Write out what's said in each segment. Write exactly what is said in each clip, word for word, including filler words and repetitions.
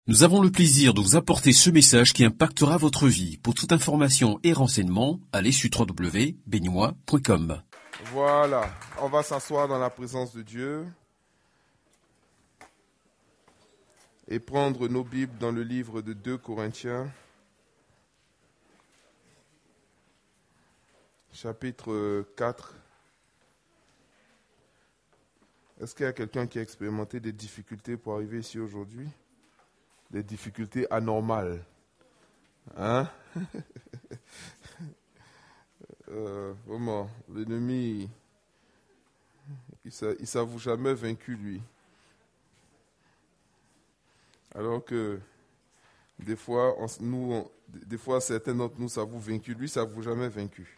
Nous avons le plaisir de vous apporter ce message qui impactera votre vie. Pour toute information et renseignement, allez sur w w w point béninois point com. Voilà, on va s'asseoir dans la présence de Dieu et prendre nos Bibles dans le livre de deux Corinthiens, chapitre quatre. Est-ce qu'il y a quelqu'un qui a expérimenté des difficultés pour arriver ici aujourd'hui? Des difficultés anormales. Hein? euh, vraiment, l'ennemi, il ne s'avoue jamais vaincu, lui. Alors que des fois, on, nous, on, des fois, certains d'entre nous s'avouent vaincus, lui ne s'avoue jamais vaincu.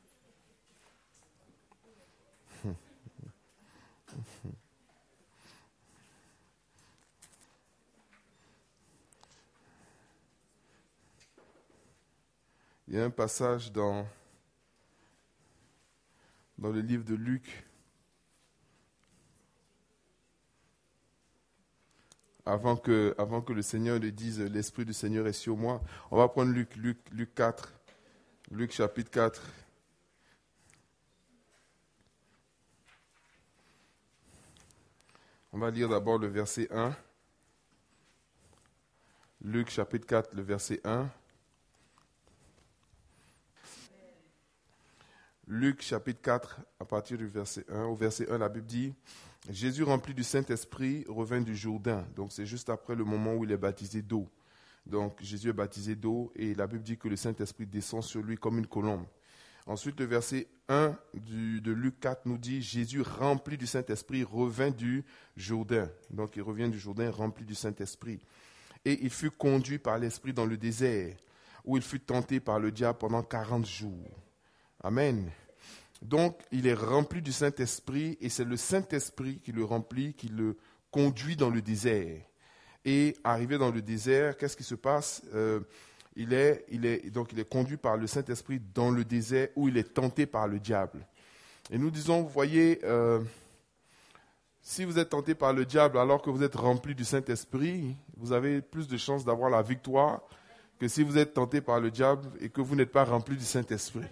Il y a un passage dans, dans le livre de Luc, avant que, avant que le Seigneur lui dise « L'Esprit du Seigneur est sur moi ». On va prendre Luc, Luc, Luc quatre, Luc chapitre quatre. On va lire d'abord le verset un. Luc chapitre quatre, le verset un. Luc chapitre quatre, à partir du verset un. Au verset un, la Bible dit « Jésus rempli du Saint-Esprit revint du Jourdain ». Donc c'est juste après le moment où il est baptisé d'eau. Donc Jésus est baptisé d'eau et la Bible dit que le Saint-Esprit descend sur lui comme une colombe. Ensuite le verset un du, de Luc quatre nous dit « Jésus rempli du Saint-Esprit revint du Jourdain ». Donc il revient du Jourdain rempli du Saint-Esprit. Et il fut conduit par l'Esprit dans le désert où il fut tenté par le diable pendant quarante jours. Amen. Donc, il est rempli du Saint-Esprit et c'est le Saint-Esprit qui le remplit, qui le conduit dans le désert. Et arrivé dans le désert, qu'est-ce qui se passe? euh, il, est, il, est, donc, il est conduit par le Saint-Esprit dans le désert où il est tenté par le diable. Et nous disons, vous voyez, euh, si vous êtes tenté par le diable alors que vous êtes rempli du Saint-Esprit, vous avez plus de chances d'avoir la victoire que si vous êtes tenté par le diable et que vous n'êtes pas rempli du Saint-Esprit.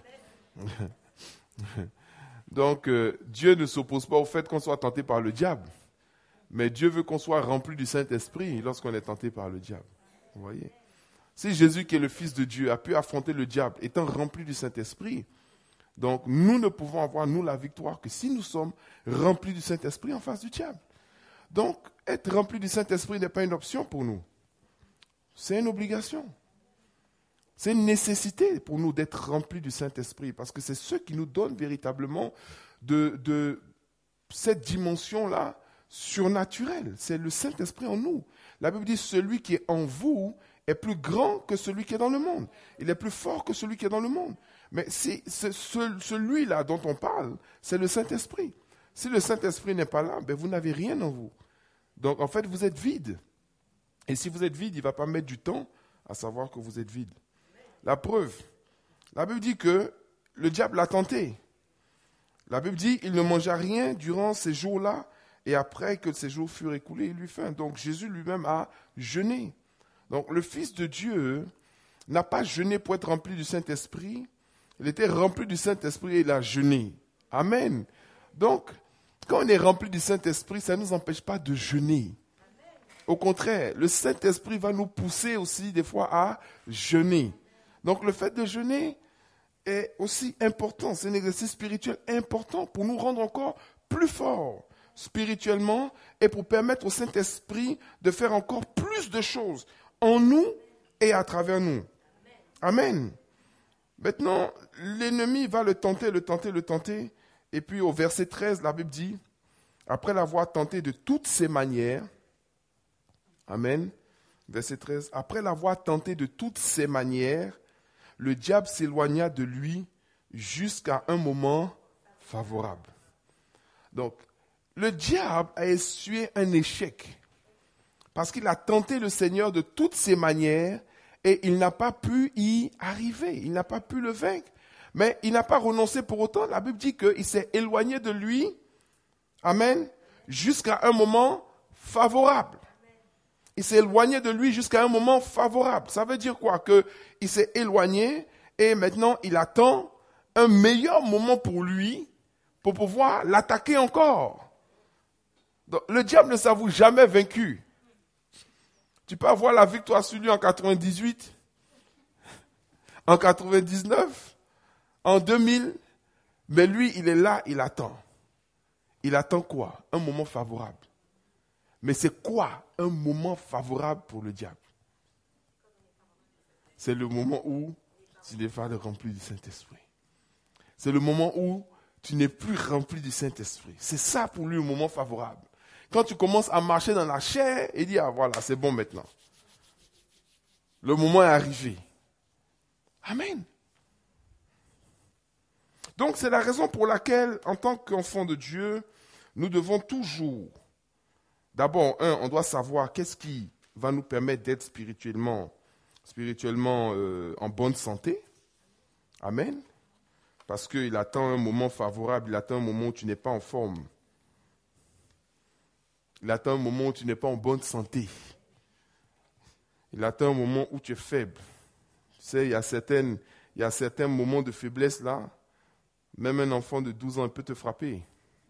Donc, euh, Dieu ne s'oppose pas au fait qu'on soit tenté par le diable. Mais Dieu veut qu'on soit rempli du Saint-Esprit lorsqu'on est tenté par le diable. Vous voyez? Si Jésus, qui est le Fils de Dieu, a pu affronter le diable étant rempli du Saint-Esprit, donc nous ne pouvons avoir, nous, la victoire que si nous sommes remplis du Saint-Esprit en face du diable. Donc, être rempli du Saint-Esprit n'est pas une option pour nous. C'est une obligation. C'est une nécessité pour nous d'être remplis du Saint-Esprit parce que c'est ce qui nous donne véritablement de, de cette dimension-là surnaturelle. C'est le Saint-Esprit en nous. La Bible dit « Celui qui est en vous est plus grand que celui qui est dans le monde. Il est plus fort que celui qui est dans le monde. » Mais c'est, c'est ce, celui-là dont on parle, c'est le Saint-Esprit. Si le Saint-Esprit n'est pas là, ben vous n'avez rien en vous. Donc en fait, vous êtes vide. Et si vous êtes vide, il ne va pas mettre du temps à savoir que vous êtes vide. La preuve, la Bible dit que le diable l'a tenté. La Bible dit qu'il ne mangea rien durant ces jours-là et après que ces jours furent écoulés, il eut faim. Donc Jésus lui-même a jeûné. Donc le Fils de Dieu n'a pas jeûné pour être rempli du Saint-Esprit. Il était rempli du Saint-Esprit et il a jeûné. Amen. Donc, quand on est rempli du Saint-Esprit, ça ne nous empêche pas de jeûner. Au contraire, le Saint-Esprit va nous pousser aussi des fois à jeûner. Donc le fait de jeûner est aussi important, c'est un exercice spirituel important pour nous rendre encore plus forts spirituellement et pour permettre au Saint-Esprit de faire encore plus de choses en nous et à travers nous. Amen. Maintenant, l'ennemi va le tenter, le tenter, le tenter. Et puis au verset treize, la Bible dit, après l'avoir tenté de toutes ses manières, Amen, verset treize, après l'avoir tenté de toutes ses manières, le diable s'éloigna de lui jusqu'à un moment favorable. Donc, le diable a essuyé un échec parce qu'il a tenté le Seigneur de toutes ses manières et il n'a pas pu y arriver, il n'a pas pu le vaincre. Mais il n'a pas renoncé pour autant. La Bible dit qu'il s'est éloigné de lui, amen, jusqu'à un moment favorable. il s'est éloigné de lui jusqu'à un moment favorable. Ça veut dire quoi? Qu'il s'est éloigné et maintenant il attend un meilleur moment pour lui pour pouvoir l'attaquer encore. Donc, le diable ne s'avoue jamais vaincu. Tu peux avoir la victoire sur lui en quatre-vingt-dix-huit, en quatre-vingt-dix-neuf, en deux mille, mais lui, il est là, il attend. Il attend quoi? Un moment favorable. Mais c'est quoi un moment favorable pour le diable? C'est le moment où tu n'es pas rempli du Saint-Esprit. C'est le moment où tu n'es plus rempli du Saint-Esprit. C'est ça pour lui un moment favorable. Quand tu commences à marcher dans la chair, il dit, ah voilà, c'est bon maintenant. Le moment est arrivé. Amen. Donc c'est la raison pour laquelle, en tant qu'enfant de Dieu, nous devons toujours, d'abord, un, on doit savoir qu'est-ce qui va nous permettre d'être spirituellement, spirituellement euh, en bonne santé. Amen. Parce qu'il attend un moment favorable, il attend un moment où tu n'es pas en forme. Il attend un moment où tu n'es pas en bonne santé. Il attend un moment où tu es faible. Tu sais, il y a, certaines, il y a certains moments de faiblesse là. Même un enfant de douze ans il peut te frapper.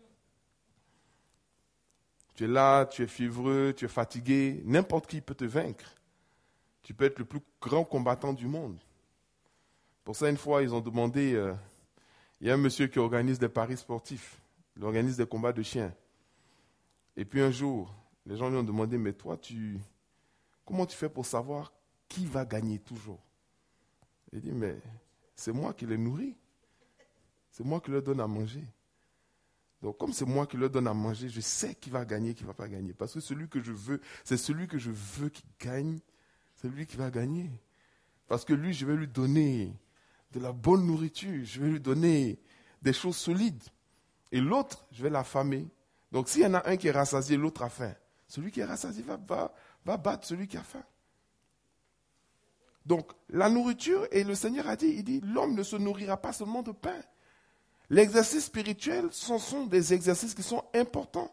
Tu es là, tu es fiévreux, tu es fatigué. N'importe qui peut te vaincre. Tu peux être le plus grand combattant du monde. Pour ça, une fois, ils ont demandé... Euh, il y a un monsieur qui organise des paris sportifs. Il organise des combats de chiens. Et puis un jour, les gens lui ont demandé, mais toi, tu, comment tu fais pour savoir qui va gagner toujours? Il dit, mais c'est moi qui les nourris. C'est moi qui leur donne à manger. Donc, comme c'est moi qui leur donne à manger, je sais qui va gagner, qui ne va pas gagner. Parce que celui que je veux, c'est celui que je veux qui gagne, c'est lui qui va gagner. Parce que lui, je vais lui donner de la bonne nourriture, je vais lui donner des choses solides. Et l'autre, je vais l'affamer. Donc, s'il y en a un qui est rassasié, l'autre a faim. Celui qui est rassasié va, va, va battre celui qui a faim. Donc, la nourriture, et le Seigneur a dit, il dit, l'homme ne se nourrira pas seulement de pain. L'exercice spirituel, ce sont des exercices qui sont importants.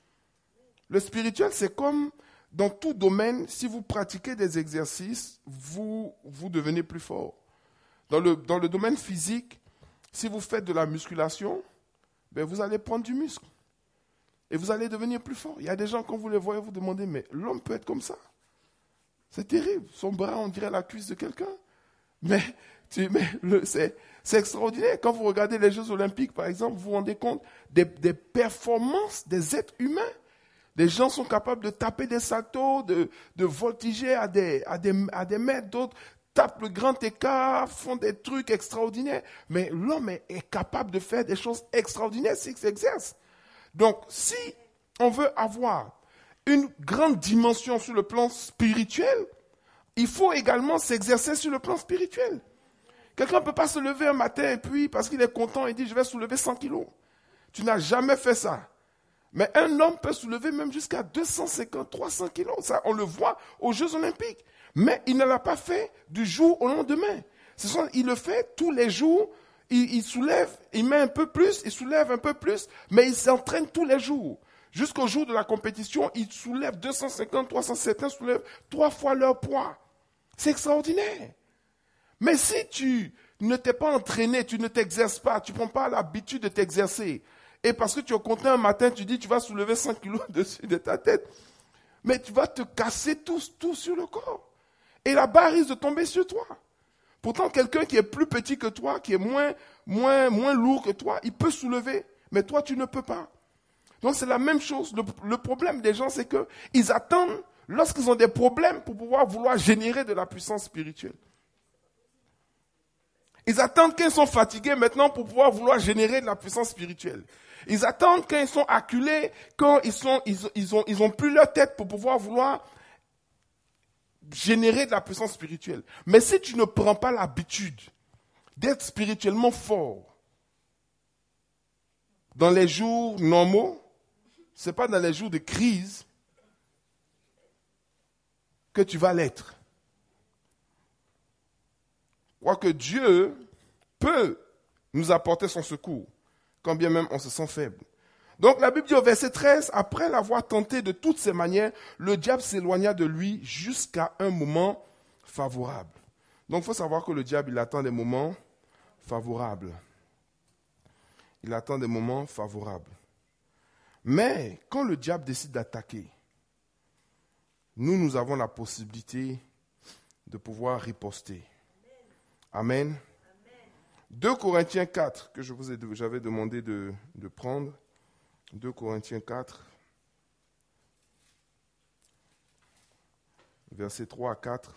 Le spirituel, c'est comme dans tout domaine, si vous pratiquez des exercices, vous, vous devenez plus fort. Dans le, dans le domaine physique, si vous faites de la musculation, ben vous allez prendre du muscle. Et vous allez devenir plus fort. Il y a des gens, quand vous les voyez, vous demandez, mais l'homme peut être comme ça? C'est terrible. Son bras, on dirait la cuisse de quelqu'un. Mais, tu, mais le, c'est, c'est extraordinaire. Quand vous regardez les Jeux Olympiques, par exemple, vous vous rendez compte des, des performances des êtres humains. Les gens sont capables de taper des saltos, de, de voltiger à des, à des, à des mètres, d'autres tapent le grand écart, font des trucs extraordinaires. Mais l'homme est, est capable de faire des choses extraordinaires s'il s'exerce. Donc, si on veut avoir une grande dimension sur le plan spirituel, il faut également s'exercer sur le plan spirituel. Quelqu'un ne peut pas se lever un matin et puis, parce qu'il est content, il dit, je vais soulever cent kilos. Tu n'as jamais fait ça. Mais un homme peut soulever même jusqu'à deux cent cinquante, trois cents kilos. Ça, on le voit aux Jeux Olympiques. Mais il ne l'a pas fait du jour au lendemain. Ce sont, il le fait tous les jours. Il, il soulève, il met un peu plus, il soulève un peu plus, mais il s'entraîne tous les jours. Jusqu'au jour de la compétition, il soulève deux cent cinquante, trois cents, certains soulèvent trois fois leur poids. C'est extraordinaire. Mais si tu ne t'es pas entraîné, tu ne t'exerces pas, tu ne prends pas l'habitude de t'exercer, et parce que tu es content un matin, tu dis tu vas soulever cent kilos dessus de ta tête, mais tu vas te casser tout, tout sur le corps. Et la barre risque de tomber sur toi. Pourtant, quelqu'un qui est plus petit que toi, qui est moins, moins, moins lourd que toi, il peut soulever, mais toi, tu ne peux pas. Donc, c'est la même chose. Le, le problème des gens, c'est qu'ils attendent, lorsqu'ils ont des problèmes, pour pouvoir vouloir générer de la puissance spirituelle. Ils attendent quand ils sont fatigués maintenant pour pouvoir vouloir générer de la puissance spirituelle. Ils attendent quand ils sont acculés, quand ils sont, ils, ils ont, ils ont plus leur tête pour pouvoir vouloir générer de la puissance spirituelle. Mais si tu ne prends pas l'habitude d'être spirituellement fort dans les jours normaux, c'est pas dans les jours de crise que tu vas l'être. Quoique Dieu peut nous apporter son secours, quand bien même on se sent faible. Donc la Bible dit au verset treize, après l'avoir tenté de toutes ses manières, le diable s'éloigna de lui jusqu'à un moment favorable. Donc il faut savoir que le diable, il attend des moments favorables. Il attend des moments favorables. Mais quand le diable décide d'attaquer, nous, nous avons la possibilité de pouvoir riposter. Amen. Amen. deux Corinthiens quatre, que je vous ai, j'avais demandé de, de prendre. deux Corinthiens quatre, versets trois à quatre,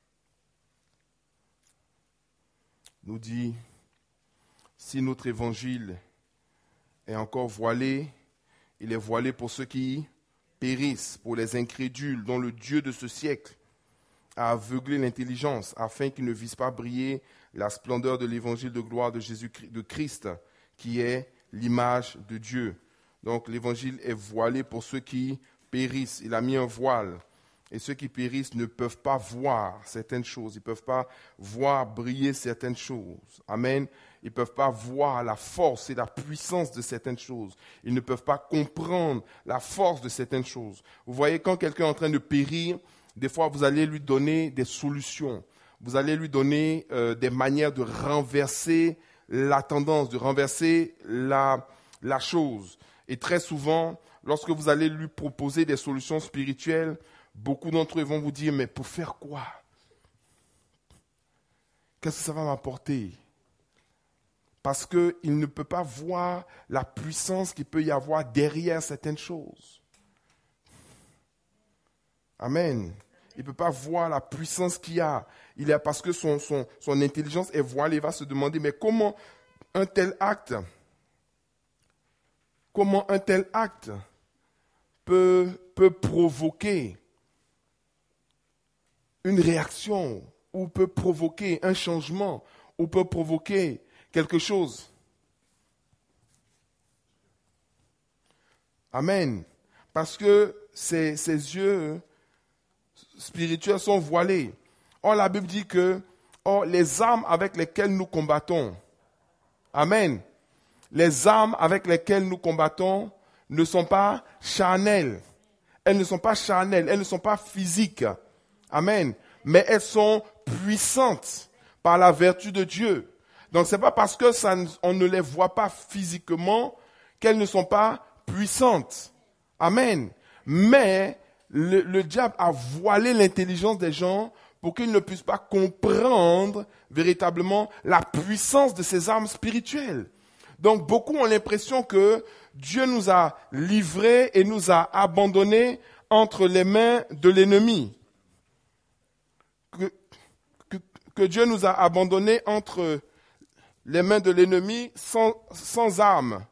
nous dit, si notre évangile est encore voilé, il est voilé pour ceux qui périssent, pour les incrédules, dont le Dieu de ce siècle a aveuglé l'intelligence, afin qu'ils ne visent pas briller la splendeur de l'évangile de gloire de Jésus-Christ, de Christ, qui est l'image de Dieu. Donc l'évangile est voilé pour ceux qui périssent. Il a mis un voile. Et ceux qui périssent ne peuvent pas voir certaines choses. Ils ne peuvent pas voir briller certaines choses. Amen. Ils ne peuvent pas voir la force et la puissance de certaines choses. Ils ne peuvent pas comprendre la force de certaines choses. Vous voyez, quand quelqu'un est en train de périr, des fois vous allez lui donner des solutions. Vous allez lui donner euh, des manières de renverser la tendance, de renverser la, la chose. Et très souvent, lorsque vous allez lui proposer des solutions spirituelles, beaucoup d'entre eux vont vous dire, mais pour faire quoi? Qu'est-ce que ça va m'apporter? Parce qu'il ne peut pas voir la puissance qu'il peut y avoir derrière certaines choses. Amen. Il ne peut pas voir la puissance qu'il y a. Il est parce que son, son, son intelligence est voilée. Il va se demander, mais comment un tel acte, comment un tel acte peut, peut provoquer une réaction, ou peut provoquer un changement, ou peut provoquer quelque chose. Amen. Parce que ses, ses yeux spirituels sont voilés. Or, la Bible dit que or, les armes avec lesquelles nous combattons, amen, les armes avec lesquelles nous combattons ne sont pas charnelles. Elles ne sont pas charnelles, elles ne sont pas physiques. Amen. Mais elles sont puissantes par la vertu de Dieu. Donc, ce n'est pas parce que ça, on ne les voit pas physiquement qu'elles ne sont pas puissantes. Amen. Mais le, le diable a voilé l'intelligence des gens pour qu'ils ne puissent pas comprendre véritablement la puissance de ces armes spirituelles. Donc, beaucoup ont l'impression que Dieu nous a livrés et nous a abandonnés entre les mains de l'ennemi. Que, que, que Dieu nous a abandonnés entre les mains de l'ennemi sans, sans armes.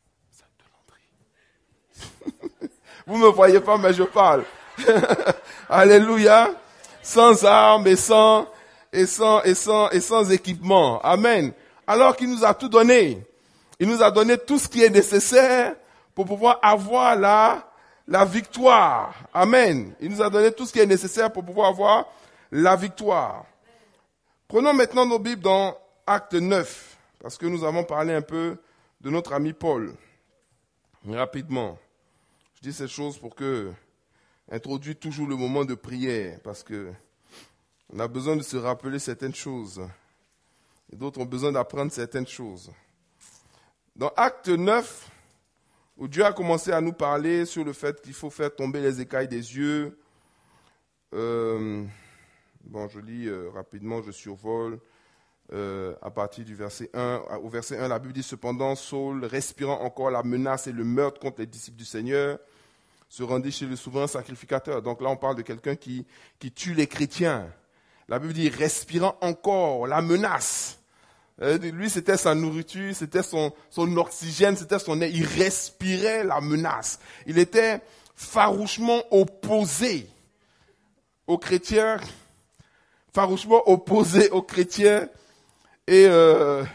Vous ne me voyez pas, mais je parle. Alléluia. Sans armes et sans, et sans, et sans, et sans équipement. Amen. Alors qu'il nous a tout donné. Il nous a donné tout ce qui est nécessaire pour pouvoir avoir la, la victoire. Amen. Il nous a donné tout ce qui est nécessaire pour pouvoir avoir la victoire. Prenons maintenant nos Bibles dans Acte neuf, parce que nous avons parlé un peu de notre ami Paul. Rapidement. Je dis ces choses pour que, introduire toujours le moment de prière, parce que on a besoin de se rappeler certaines choses. Et d'autres ont besoin d'apprendre certaines choses. Dans Acte neuf, où Dieu a commencé à nous parler sur le fait qu'il faut faire tomber les écailles des yeux. Euh, bon, je lis euh, rapidement, je survole. Euh, à partir du verset un, au verset un, la Bible dit, cependant, Saul, respirant encore la menace et le meurtre contre les disciples du Seigneur, se rendit chez le souverain sacrificateur. Donc là, on parle de quelqu'un qui, qui tue les chrétiens. La Bible dit, respirant encore la menace. Euh, lui, c'était sa nourriture, c'était son, son oxygène, c'était son air. Il respirait la menace. Il était farouchement opposé aux chrétiens, farouchement opposé aux chrétiens et, euh,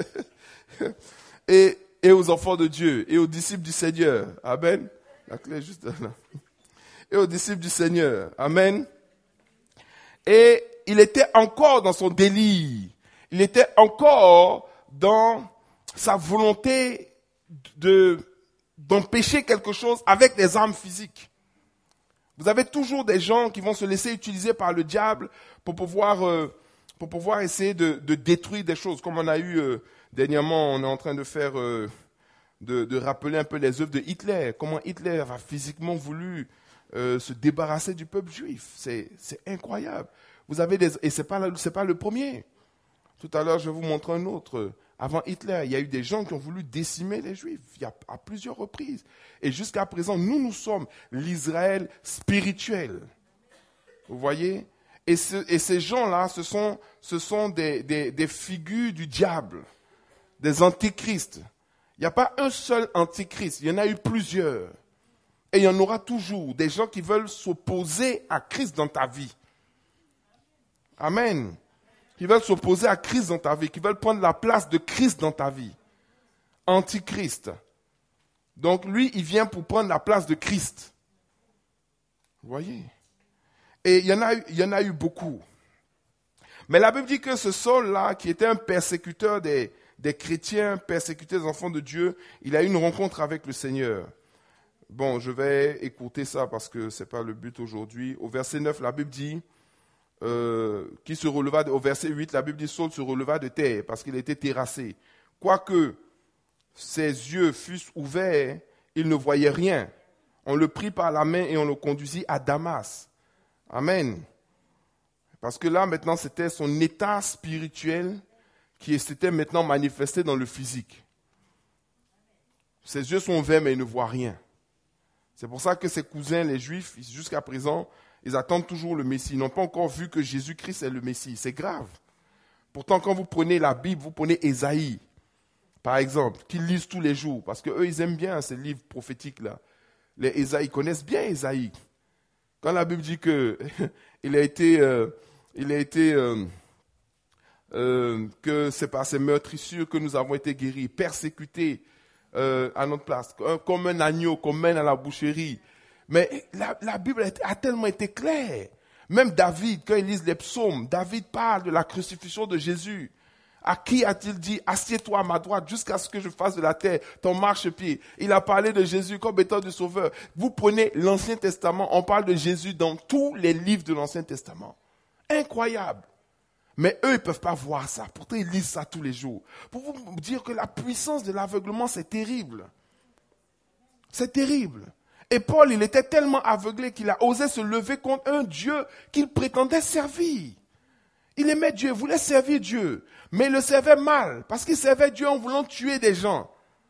et, et aux enfants de Dieu et aux disciples du Seigneur. Amen. La clé est juste là. Et aux disciples du Seigneur. Amen. Et il était encore dans son délire. Il était encore dans sa volonté de, d'empêcher quelque chose avec des armes physiques. Vous avez toujours des gens qui vont se laisser utiliser par le diable pour pouvoir, euh, pour pouvoir essayer de, de détruire des choses. Comme on a eu euh, dernièrement, on est en train de faire, euh, de, de rappeler un peu les œuvres de Hitler. Comment Hitler a physiquement voulu euh, se débarrasser du peuple juif. C'est, c'est incroyable. Vous avez des, et c'est pas, c'est pas le premier. Tout à l'heure, je vais vous montrer un autre. Avant Hitler, il y a eu des gens qui ont voulu décimer les Juifs il y a, à plusieurs reprises. Et jusqu'à présent, nous, nous sommes l'Israël spirituel. Vous voyez ? Et, ce, et ces gens-là, ce sont, ce sont des, des, des figures du diable, des antichrists. Il n'y a pas un seul antichrist, il y en a eu plusieurs. Et il y en aura toujours des gens qui veulent s'opposer à Christ dans ta vie. Amen. Qui veulent s'opposer à Christ dans ta vie, qui veulent prendre la place de Christ dans ta vie. Antichrist. Donc lui, il vient pour prendre la place de Christ. Vous voyez ? Et il y en a eu, il y en a eu beaucoup. Mais la Bible dit que ce Saul-là, qui était un persécuteur des, des chrétiens, persécuteur des enfants de Dieu, il a eu une rencontre avec le Seigneur. Bon, je vais écouter ça parce que ce n'est pas le but aujourd'hui. Au verset neuf, la Bible dit... Euh, qui se releva, au verset huit, la Bible dit, Saul se releva de terre parce qu'il était terrassé. Quoique ses yeux fussent ouverts, il ne voyait rien. On le prit par la main et on le conduisit à Damas. Amen. Parce que là, maintenant, c'était son état spirituel qui s'était maintenant manifesté dans le physique. Ses yeux sont ouverts, mais il ne voit rien. C'est pour ça que ses cousins, les Juifs, jusqu'à présent, ils attendent toujours le Messie. Ils n'ont pas encore vu que Jésus-Christ est le Messie. C'est grave. Pourtant, quand vous prenez la Bible, vous prenez Ésaïe, par exemple, qu'ils lisent tous les jours. Parce qu'eux, ils aiment bien ces livres prophétiques-là. Les Ésaïe, ils connaissent bien Ésaïe. Quand la Bible dit que il a été, euh, il a été, euh, euh, que c'est par ses meurtrissures que nous avons été guéris, persécutés euh, à notre place, comme un agneau qu'on mène à la boucherie. Mais la, la Bible a tellement été claire. Même David, quand il lit les psaumes, David parle de la crucifixion de Jésus. À qui a-t-il dit, assieds-toi à ma droite jusqu'à ce que je fasse de la terre ton marchepied? Il a parlé de Jésus comme étant du Sauveur. Vous prenez l'Ancien Testament, on parle de Jésus dans tous les livres de l'Ancien Testament. Incroyable. Mais eux, ils ne peuvent pas voir ça. Pourtant, ils lisent ça tous les jours. Pour vous dire que la puissance de l'aveuglement, c'est terrible. C'est terrible. Et Paul, il était tellement aveuglé qu'il a osé se lever contre un Dieu qu'il prétendait servir. Il aimait Dieu, il voulait servir Dieu, mais il le servait mal, parce qu'il servait Dieu en voulant tuer des gens.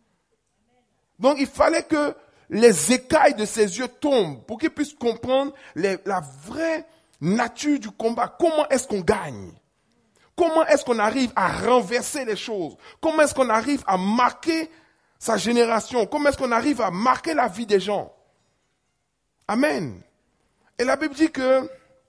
Donc il fallait que les écailles de ses yeux tombent pour qu'il puisse comprendre les, la vraie nature du combat. Comment est-ce qu'on gagne? Comment est-ce qu'on arrive à renverser les choses? Comment est-ce qu'on arrive à marquer sa génération? Comment est-ce qu'on arrive à marquer la vie des gens? Amen. Et la Bible dit que,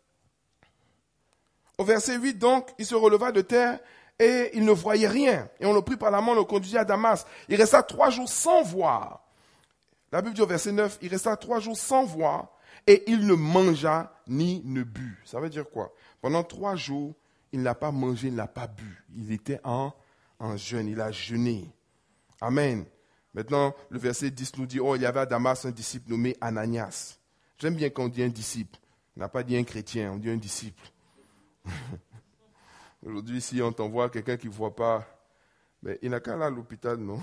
au verset huit, donc, il se releva de terre et il ne voyait rien. Et on le prit par la main, on le conduisit à Damas. Il resta trois jours sans voir. La Bible dit au verset neuf, il resta trois jours sans voir et il ne mangea ni ne but. Ça veut dire quoi? Pendant trois jours, il n'a pas mangé, il n'a pas bu. Il était en, en jeûne, il a jeûné. Amen. Maintenant, le verset dix nous dit, oh, il y avait à Damas un disciple nommé Ananias. J'aime bien quand on dit un disciple. On n'a pas dit un chrétien, on dit un disciple. Aujourd'hui, si on t'envoie quelqu'un qui ne voit pas, mais il n'a qu'à aller à l'hôpital, non?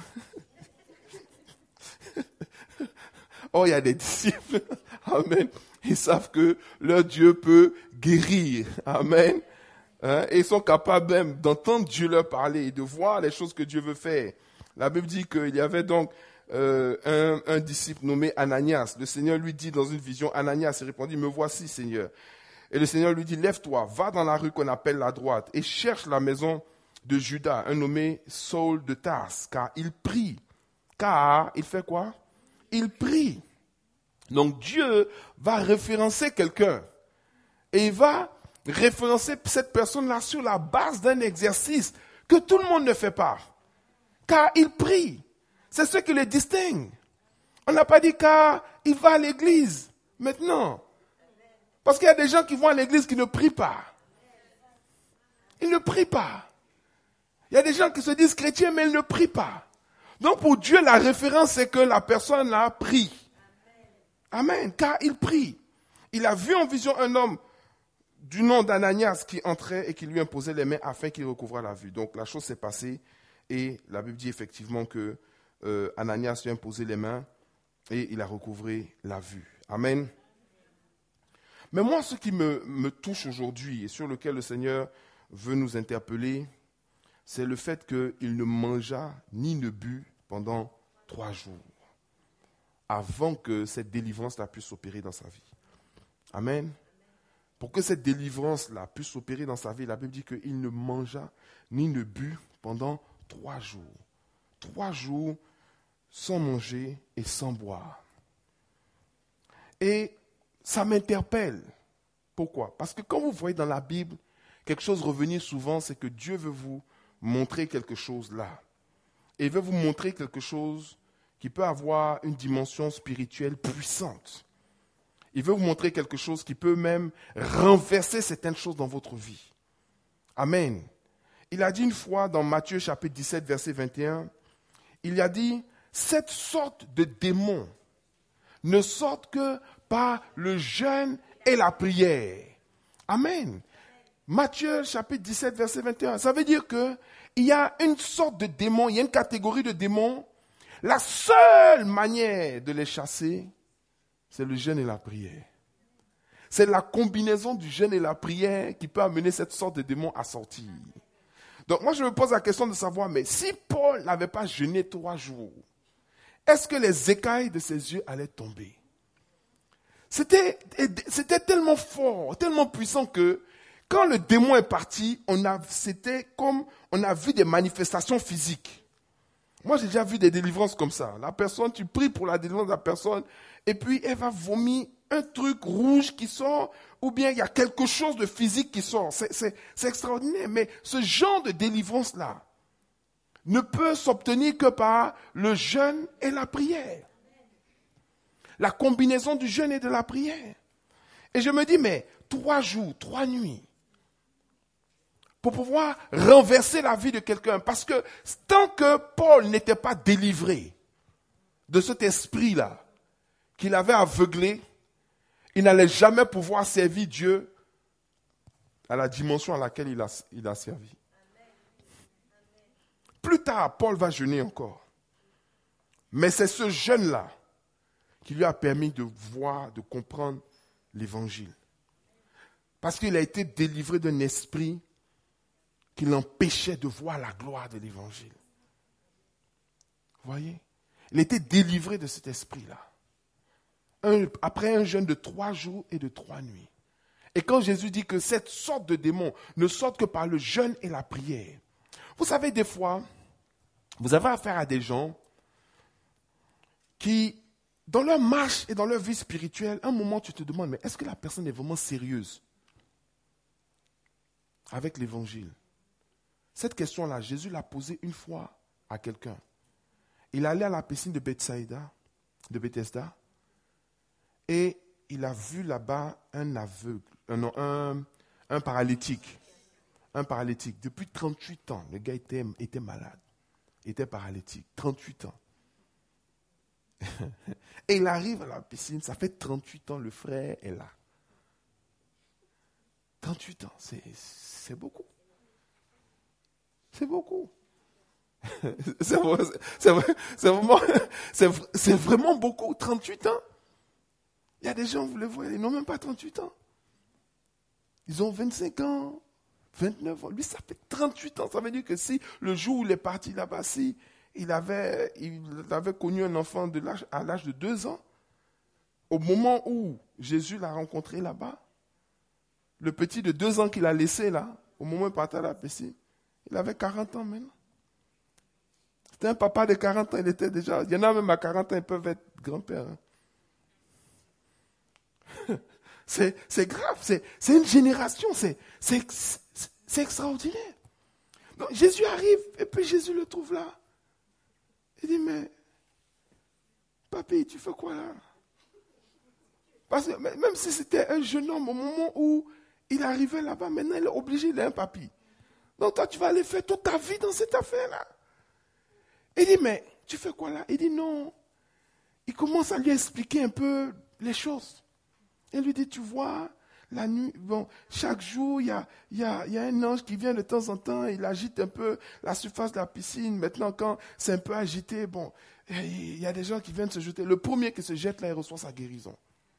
Oh, il y a des disciples. Amen. Ils savent que leur Dieu peut guérir. Amen. Hein? Et ils sont capables même d'entendre Dieu leur parler et de voir les choses que Dieu veut faire. La Bible dit qu'il y avait donc euh, un, un disciple nommé Ananias. Le Seigneur lui dit dans une vision, Ananias, il répondit, me voici, Seigneur. Et le Seigneur lui dit, lève-toi, va dans la rue qu'on appelle la droite et cherche la maison de Judas, un nommé Saul de Tarse, car il prie. Car il fait quoi? Il prie. Donc Dieu va référencer quelqu'un. Et il va référencer cette personne-là sur la base d'un exercice que tout le monde ne fait pas. Car il prie. C'est ce qui le distingue. On n'a pas dit car il va à l'église. Maintenant. Parce qu'il y a des gens qui vont à l'église qui ne prient pas. Ils ne prient pas. Il y a des gens qui se disent chrétiens mais ils ne prient pas. Donc pour Dieu, la référence, c'est que la personne a pris. Amen. Car il prie. Il a vu en vision un homme du nom d'Ananias qui entrait et qui lui imposait les mains afin qu'il recouvrât la vue. Donc la chose s'est passée et la Bible dit effectivement que euh, Ananias lui a imposé les mains et il a recouvré la vue. Amen. Mais moi, ce qui me, me touche aujourd'hui et sur lequel le Seigneur veut nous interpeller, c'est le fait qu'il ne mangea ni ne but pendant trois jours avant que cette délivrance-là puisse s'opérer dans sa vie. Amen. Pour que cette délivrance-là puisse s'opérer dans sa vie, la Bible dit qu'il ne mangea ni ne but pendant trois jours. Trois jours sans manger et sans boire. Et ça m'interpelle. Pourquoi? Parce que quand vous voyez dans la Bible quelque chose revenir souvent, c'est que Dieu veut vous montrer quelque chose là. Et il veut vous montrer quelque chose qui peut avoir une dimension spirituelle puissante. Il veut vous montrer quelque chose qui peut même renverser certaines choses dans votre vie. Amen. Il a dit une fois dans Matthieu chapitre dix-sept, verset vingt et un, il a dit, cette sorte de démons ne sortent que par le jeûne et la prière. Amen. Matthieu chapitre dix-sept, verset vingt et un, ça veut dire qu'il y a une sorte de démons, il y a une catégorie de démons. La seule manière de les chasser, c'est le jeûne et la prière. C'est la combinaison du jeûne et la prière qui peut amener cette sorte de démon à sortir. Donc moi je me pose la question de savoir, mais si Paul n'avait pas jeûné trois jours, est-ce que les écailles de ses yeux allaient tomber? C'était, c'était tellement fort, tellement puissant que quand le démon est parti, on a, c'était comme on a vu des manifestations physiques. Moi, j'ai déjà vu des délivrances comme ça. La personne, tu pries pour la délivrance de la personne, et puis elle va vomir un truc rouge qui sort, ou bien il y a quelque chose de physique qui sort. C'est, c'est, c'est extraordinaire. Mais ce genre de délivrance-là ne peut s'obtenir que par le jeûne et la prière. La combinaison du jeûne et de la prière. Et je me dis, mais trois jours, trois nuits, pour pouvoir renverser la vie de quelqu'un. Parce que tant que Paul n'était pas délivré de cet esprit-là, qu'il avait aveuglé, il n'allait jamais pouvoir servir Dieu à la dimension à laquelle il a, il a servi. Plus tard, Paul va jeûner encore. Mais c'est ce jeûne-là qui lui a permis de voir, de comprendre l'évangile. Parce qu'il a été délivré d'un esprit qui l'empêchait de voir la gloire de l'évangile. Vous voyez? Il était délivré de cet esprit-là. Un, après un jeûne de trois jours et de trois nuits. Et quand Jésus dit que cette sorte de démons ne sortent que par le jeûne et la prière. Vous savez, des fois, vous avez affaire à des gens qui, dans leur marche et dans leur vie spirituelle, à un moment tu te demandes, mais est-ce que la personne est vraiment sérieuse avec l'évangile? Cette question-là, Jésus l'a posée une fois à quelqu'un. Il allait à la piscine de Bethsaïda, de Bethesda, et il a vu là-bas un aveugle, un, un, un paralytique. Un paralytique. Depuis trente-huit ans, le gars était, était malade. Il était paralytique. trente-huit ans. Et il arrive à la piscine, ça fait trente-huit ans, le frère est là. trente-huit ans, c'est, c'est beaucoup. C'est beaucoup. c'est, vrai, c'est, vrai, c'est, vraiment, c'est, c'est vraiment beaucoup, trente-huit ans. Il y a des gens, vous les voyez, ils n'ont même pas trente-huit ans. Ils ont vingt-cinq ans, vingt-neuf ans. Lui, ça fait trente-huit ans. Ça veut dire que si le jour où il est parti là-bas, si il avait, il avait connu un enfant de l'âge, à l'âge de deux ans, au moment où Jésus l'a rencontré là-bas, le petit de deux ans qu'il a laissé là, au moment où il partait à la piscine, il avait quarante ans maintenant. C'était un papa de quarante ans, il était déjà... Il y en a même à quarante ans, ils peuvent être grands-pères. Hein. c'est, c'est grave, c'est, c'est une génération, c'est, c'est, c'est, c'est extraordinaire. Donc Jésus arrive, et puis Jésus le trouve là. Il dit, mais, papy, tu fais quoi là? Parce que même si c'était un jeune homme, au moment où il arrivait là-bas, maintenant il est obligé, il est un papy. Donc toi, tu vas aller faire toute ta vie dans cette affaire-là. Il dit, mais tu fais quoi là? Il dit non. Il commence à lui expliquer un peu les choses. Il lui dit, tu vois, la nuit, bon, chaque jour, il y a, il y a, il y a un ange qui vient de temps en temps, il agite un peu la surface de la piscine. Maintenant, quand c'est un peu agité, bon, il y a des gens qui viennent se jeter. Le premier qui se jette là, il reçoit sa guérison.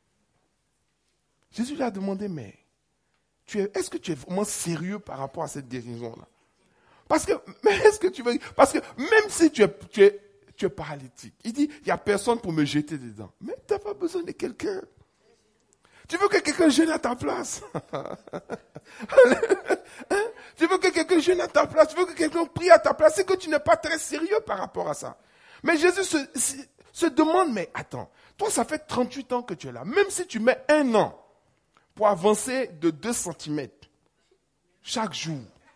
Jésus lui a demandé, mais tu es, est-ce que tu es vraiment sérieux par rapport à cette guérison-là? Parce que, mais est-ce que tu veux, parce que même si tu es, tu es, tu es paralytique, il dit, il n'y a personne pour me jeter dedans. Mais tu n'as pas besoin de quelqu'un. Tu veux que quelqu'un gêne à ta place? Hein? Tu veux que quelqu'un gêne à ta place? Tu veux que quelqu'un prie à ta place? C'est que tu n'es pas très sérieux par rapport à ça. Mais Jésus se, se, se demande, mais attends, toi ça fait trente-huit ans que tu es là. Même si tu mets un an pour avancer de deux centimètres chaque jour.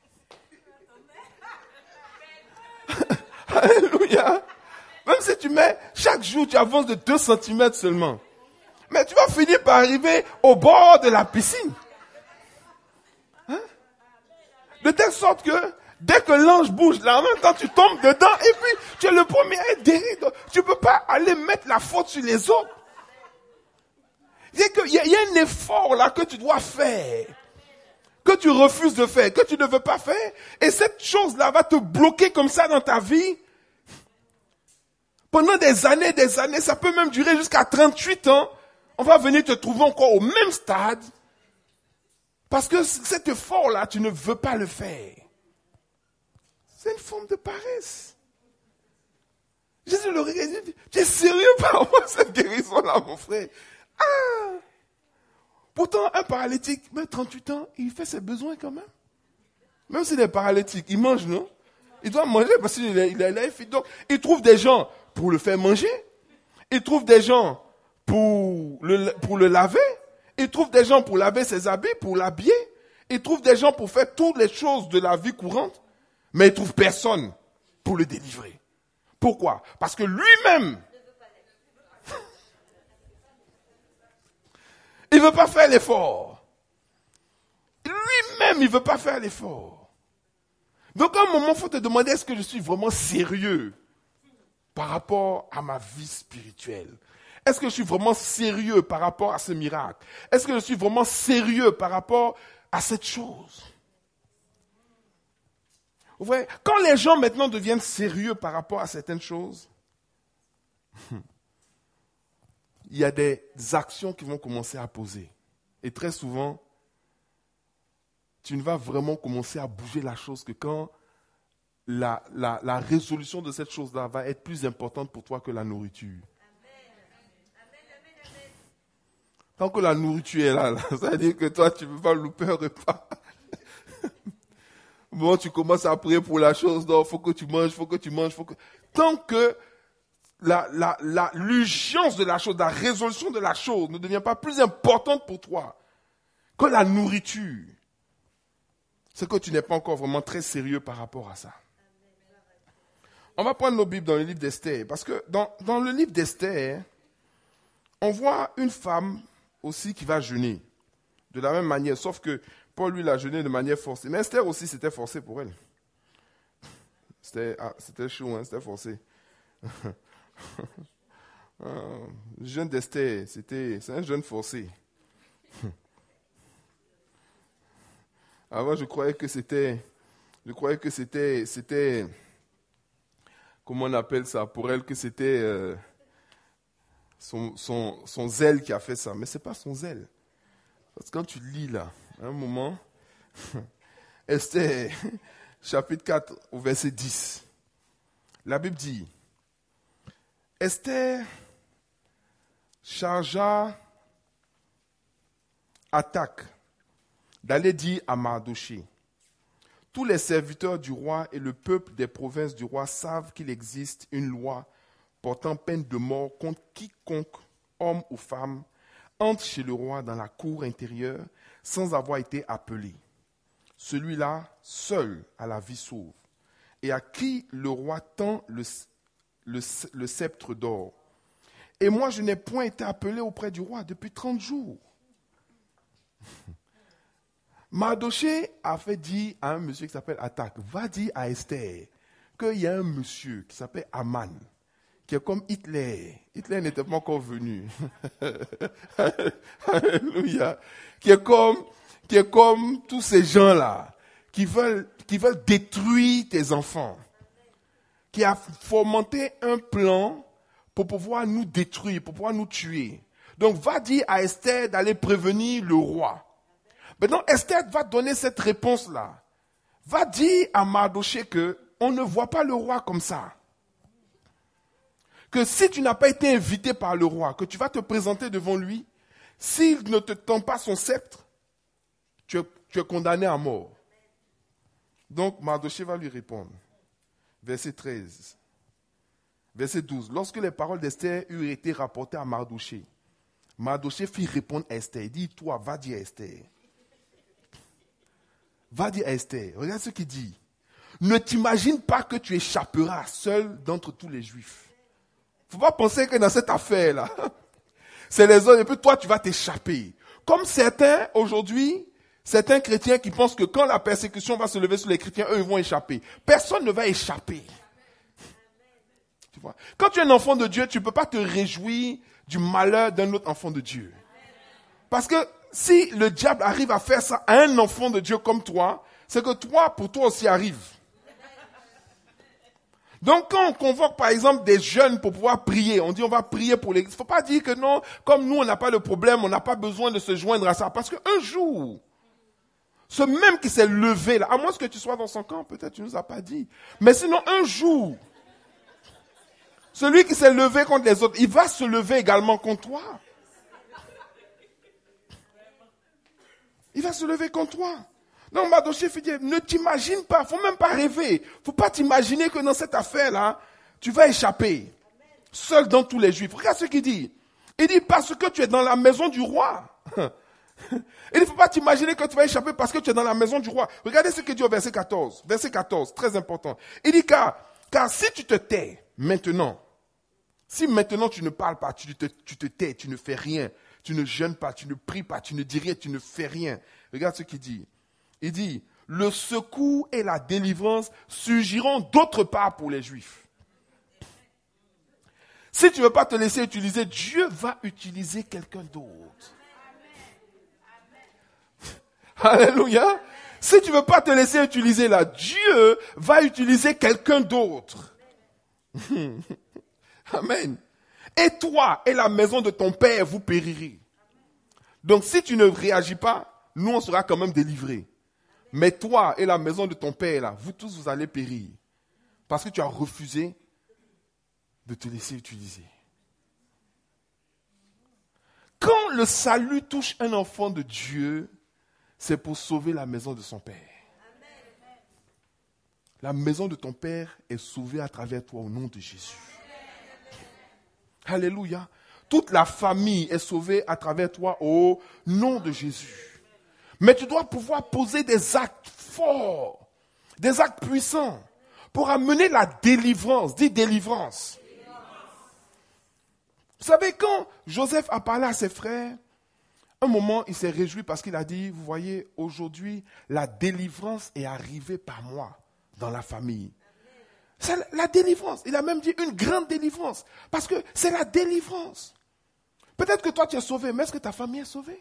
Alléluia. Même si tu mets chaque jour, tu avances de deux centimètres seulement. Mais tu vas finir par arriver au bord de la piscine. Hein? De telle sorte que dès que l'ange bouge, là, en même temps, tu tombes dedans et puis tu es le premier à être guéri. Tu ne peux pas aller mettre la faute sur les autres. Il y a, que, il y a, il y a un effort là que tu dois faire, que tu refuses de faire, que tu ne veux pas faire. Et cette chose-là va te bloquer comme ça dans ta vie. Pendant des années, des années, ça peut même durer jusqu'à trente-huit ans. On va venir te trouver encore au même stade. Parce que cet effort-là, tu ne veux pas le faire. C'est une forme de paresse. Jésus le regarde, dit, tu es sérieux par rapport à cette guérison-là, mon frère? Ah! Pourtant, un paralytique, même trente-huit ans, il fait ses besoins quand même. Même s'il est paralytique, il mange, non? Il doit manger parce qu'il est, il est, il est, donc, il trouve des gens pour le faire manger. Il trouve des gens pour le, pour le laver. Il trouve des gens pour laver ses habits, pour l'habiller. Il trouve des gens pour faire toutes les choses de la vie courante. Mais il trouve personne pour le délivrer. Pourquoi? Parce que lui-même, il ne veut pas faire l'effort. Lui-même, il ne veut pas faire l'effort. Donc à un moment, il faut te demander, est-ce que je suis vraiment sérieux par rapport à ma vie spirituelle? Est-ce que je suis vraiment sérieux par rapport à ce miracle? Est-ce que je suis vraiment sérieux par rapport à cette chose? Vous voyez, quand les gens maintenant deviennent sérieux par rapport à certaines choses, il y a des actions qui vont commencer à poser. Et très souvent, tu ne vas vraiment commencer à bouger la chose que quand la, la, la résolution de cette chose-là va être plus importante pour toi que la nourriture. Tant que la nourriture est là, là ça veut dire que toi, tu ne veux pas louper un repas. Bon, tu commences à prier pour la chose, il faut que tu manges, il faut que tu manges, faut que... Tant que la, la, la, l'urgence de la chose, la résolution de la chose ne devient pas plus importante pour toi que la nourriture, c'est que tu n'es pas encore vraiment très sérieux par rapport à ça. On va prendre nos Bibles dans le livre d'Esther, parce que dans, dans le livre d'Esther, on voit une femme aussi qui va jeûner, de la même manière, sauf que Paul, lui, l'a jeûné de manière forcée. Mais Esther aussi, c'était forcé pour elle. C'était, ah, c'était chaud, hein, c'était forcé. ah, le jeûne d'Esther, c'était, c'est un jeûne forcé. Avant, je croyais que c'était, je croyais que c'était, c'était, comment on appelle ça, pour elle, que c'était euh, son, son, son zèle qui a fait ça. Mais ce n'est pas son zèle. Parce que quand tu lis là, à un moment, Esther, chapitre quatre, au verset dix, la Bible dit, Esther chargea Attaque d'aller dire à Mardoché, tous les serviteurs du roi et le peuple des provinces du roi savent qu'il existe une loi portant peine de mort contre quiconque, homme ou femme, entre chez le roi dans la cour intérieure sans avoir été appelé. Celui-là, seul, a la vie sauve, et à qui le roi tend le, le, le sceptre d'or. Et moi, je n'ai point été appelé auprès du roi depuis trente jours. Mardoché a fait dire à un monsieur qui s'appelle Attaque, va dire à Esther qu'il y a un monsieur qui s'appelle Aman, qui est comme Hitler. Hitler n'était pas encore venu. Alléluia. Qui est comme, qui est comme tous ces gens-là, qui veulent, qui veulent détruire tes enfants. Qui a fomenté un plan pour pouvoir nous détruire, pour pouvoir nous tuer. Donc, va dire à Esther d'aller prévenir le roi. Maintenant, Esther va donner cette réponse-là. Va dire à Mardoché que on ne voit pas le roi comme ça. Que si tu n'as pas été invité par le roi, que tu vas te présenter devant lui, s'il ne te tend pas son sceptre, tu es, tu es condamné à mort. Donc, Mardoché va lui répondre. Verset treize. Verset douze. Lorsque les paroles d'Esther eurent été rapportées à Mardoché, Mardoché fit répondre à Esther. Il dit, toi, va dire à Esther. Va dire à Esther. Regarde ce qu'il dit. Ne t'imagine pas que tu échapperas seul d'entre tous les Juifs. Il ne faut pas penser que dans cette affaire-là, c'est les autres et puis toi, tu vas t'échapper. Comme certains, aujourd'hui, certains chrétiens qui pensent que quand la persécution va se lever sur les chrétiens, eux, ils vont échapper. Personne ne va échapper. Tu vois? Quand tu es un enfant de Dieu, tu ne peux pas te réjouir du malheur d'un autre enfant de Dieu. Parce que si le diable arrive à faire ça à un enfant de Dieu comme toi, c'est que toi, pour toi aussi arrive. Donc quand on convoque par exemple des jeunes pour pouvoir prier, on dit on va prier pour l'église. Il ne faut pas dire que non, comme nous on n'a pas de problème, on n'a pas besoin de se joindre à ça. Parce qu'un jour, ce même qui s'est levé là, à moins que tu sois dans son camp, peut-être tu ne nous as pas dit. Mais sinon un jour, celui qui s'est levé contre les autres, il va se lever également contre toi. Il va se lever contre toi. Donc Mardoché dit, ne t'imagine pas, il ne faut même pas rêver. Il ne faut pas t'imaginer que dans cette affaire-là, tu vas échapper. Seul dans tous les Juifs. Regarde ce qu'il dit. Il dit, parce que tu es dans la maison du roi. Il ne faut pas t'imaginer que tu vas échapper parce que tu es dans la maison du roi. Regardez ce qu'il dit au verset quatorze. Verset quatorze, très important. Il dit, car, car si tu te tais maintenant, si maintenant tu ne parles pas, tu te, tu te tais, tu ne fais rien, tu ne jeûnes pas, tu ne pries pas, tu ne dis rien, tu ne fais rien. Regarde ce qu'il dit. Il dit, le secours et la délivrance surgiront d'autre part pour les Juifs. Si tu ne veux pas te laisser utiliser, Dieu va utiliser quelqu'un d'autre. Alléluia. Si tu ne veux pas te laisser utiliser là, Dieu va utiliser quelqu'un d'autre. Amen. Et toi et la maison de ton père, vous périrez. Donc si tu ne réagis pas, nous on sera quand même délivrés. Mais toi et la maison de ton père, là, vous tous, vous allez périr. Parce que tu as refusé de te laisser utiliser. Quand le salut touche un enfant de Dieu, c'est pour sauver la maison de son père. La maison de ton père est sauvée à travers toi au nom de Jésus. Alléluia. Toute la famille est sauvée à travers toi au nom de Jésus. Mais tu dois pouvoir poser des actes forts, des actes puissants pour amener la délivrance. Dis délivrance. délivrance. Vous savez, quand Joseph a parlé à ses frères, un moment, il s'est réjoui parce qu'il a dit, vous voyez, aujourd'hui, la délivrance est arrivée par moi dans la famille. C'est la délivrance. Il a même dit une grande délivrance. Parce que c'est la délivrance. Peut-être que toi tu es sauvé, mais est-ce que ta famille est sauvée?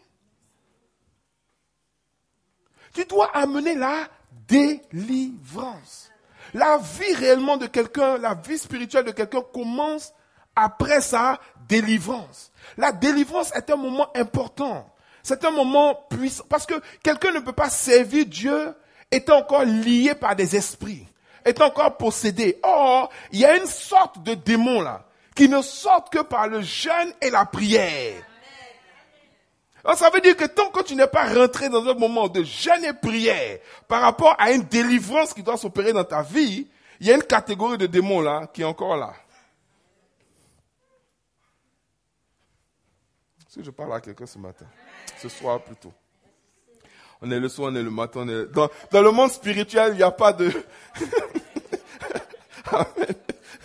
Tu dois amener la délivrance. La vie réellement de quelqu'un, la vie spirituelle de quelqu'un commence après sa délivrance. La délivrance est un moment important. C'est un moment puissant. Parce que quelqu'un ne peut pas servir Dieu étant encore lié par des esprits, étant encore possédé. Or, il y a une sorte de démon là, qui ne sortent que par le jeûne et la prière. Alors, ça veut dire que tant que tu n'es pas rentré dans un moment de jeûne et prière par rapport à une délivrance qui doit s'opérer dans ta vie, il y a une catégorie de démons là qui est encore là. Est-ce que je parle à quelqu'un ce matin? Ce soir plutôt. On est le soir, on est le matin. On est... Dans, dans le monde spirituel, il n'y a pas de... Amen.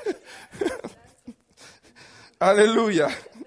Alléluia.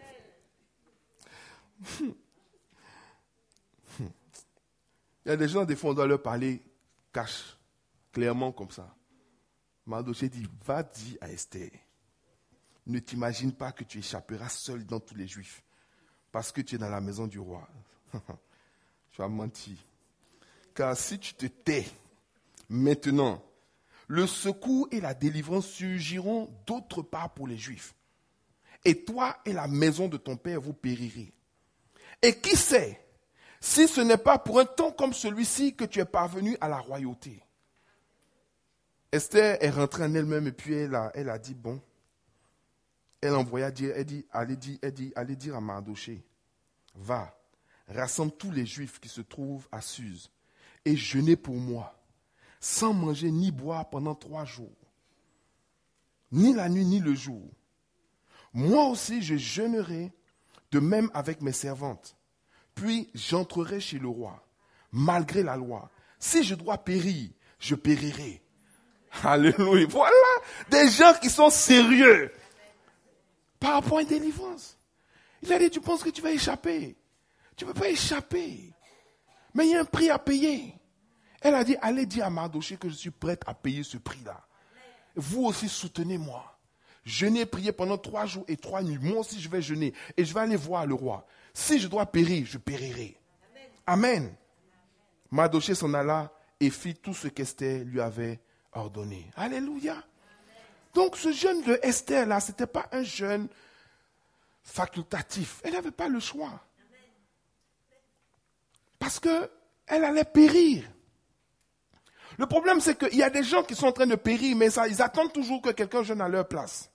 Il y a des gens, des fois, on doit leur parler cash, clairement comme ça. Mardoché dit, va dire à Esther ne t'imagine pas que tu échapperas seul dans tous les Juifs, parce que tu es dans la maison du roi. Tu as menti. Car si tu te tais, maintenant, le secours et la délivrance surgiront d'autre part pour les Juifs. Et toi et la maison de ton père, vous périrez. Et qui sait, si ce n'est pas pour un temps comme celui-ci que tu es parvenu à la royauté. Esther est rentrée en elle-même et puis elle a, elle a dit, bon, elle envoya dire, elle dit, allez dire, elle dit, allez dire à Mardoché, va, rassemble tous les Juifs qui se trouvent à Suse et jeûnez pour moi, sans manger ni boire pendant trois jours, ni la nuit ni le jour. Moi aussi je jeûnerai, de même avec mes servantes. Puis j'entrerai chez le roi, malgré la loi. Si je dois périr, je périrai. Alléluia. Voilà des gens qui sont sérieux par rapport à une délivrance. Il a dit, tu penses que tu vas échapper. Tu ne peux pas échapper. Mais il y a un prix à payer. Elle a dit, allez dire à Mardoché que je suis prête à payer ce prix-là. Vous aussi soutenez-moi. Jeûner, prier pendant trois jours et trois nuits. Moi aussi je vais jeûner et je vais aller voir le roi. Si je dois périr, je périrai. Amen. Amen. Mardoché s'en alla et fit tout ce qu'Esther lui avait ordonné. Alléluia. Amen. Donc ce jeûne de Esther là, ce n'était pas un jeûne facultatif. Elle n'avait pas le choix. Amen. Parce qu'elle allait périr. Le problème c'est qu'il y a des gens qui sont en train de périr, mais ça, ils attendent toujours que quelqu'un jeûne à leur place.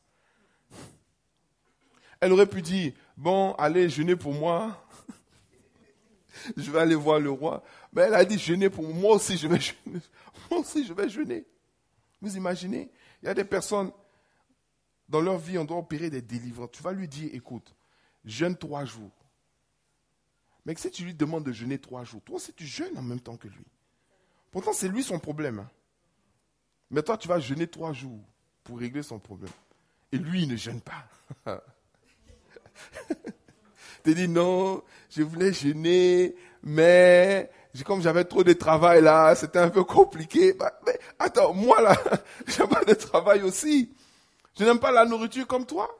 Elle aurait pu dire, bon, allez, jeûnez pour moi. Je vais aller voir le roi. Mais elle a dit, jeûnez pour moi. Moi aussi, je vais jeûner. Moi aussi, je vais jeûner. Vous imaginez? Il y a des personnes, dans leur vie, on doit opérer des délivrances. Tu vas lui dire, écoute, jeûne trois jours. Mais si tu lui demandes de jeûner trois jours, toi aussi, tu jeûnes en même temps que lui. Pourtant, c'est lui son problème. Hein. Mais toi, tu vas jeûner trois jours pour régler son problème. Et lui, il ne jeûne pas. Tu dis non, je voulais jeûner, mais comme j'avais trop de travail là, c'était un peu compliqué. Bah, mais attends, moi là, j'ai pas de travail aussi. Je n'aime pas la nourriture comme toi.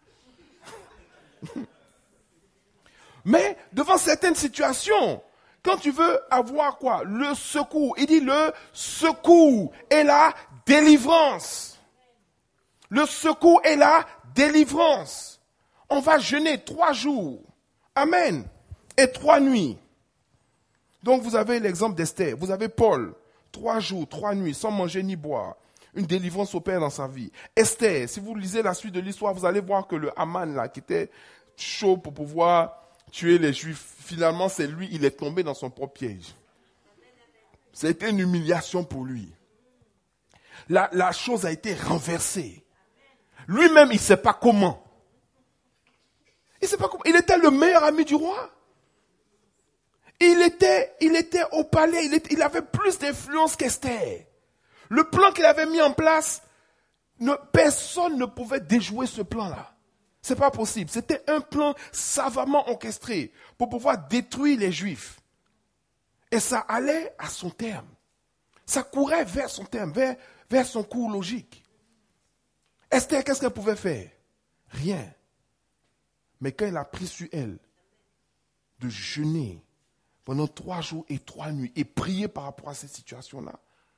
Mais devant certaines situations, quand tu veux avoir quoi? Le secours. Il dit le secours et la délivrance. Le secours et la délivrance. On va jeûner trois jours. Amen. Et trois nuits. Donc vous avez l'exemple d'Esther. Vous avez Paul. Trois jours, trois nuits, sans manger ni boire. Une délivrance opère dans sa vie. Esther, si vous lisez la suite de l'histoire, vous allez voir que le Haman, là, qui était chaud pour pouvoir tuer les Juifs, finalement, c'est lui, il est tombé dans son propre piège. C'était une humiliation pour lui. La, la chose a été renversée. Lui-même, il ne sait pas comment. Il sait pas comment. Il était le meilleur ami du roi. Il était, il était au palais, il, était, il avait plus d'influence qu'Esther. Le plan qu'il avait mis en place, ne, personne ne pouvait déjouer ce plan-là. C'est pas possible. C'était un plan savamment orchestré pour pouvoir détruire les Juifs. Et ça allait à son terme. Ça courait vers son terme, vers, vers son cours logique. Esther, qu'est-ce qu'elle pouvait faire? Rien. Mais quand elle a pris sur elle de jeûner pendant trois jours et trois nuits et prier par rapport à cette situation-là,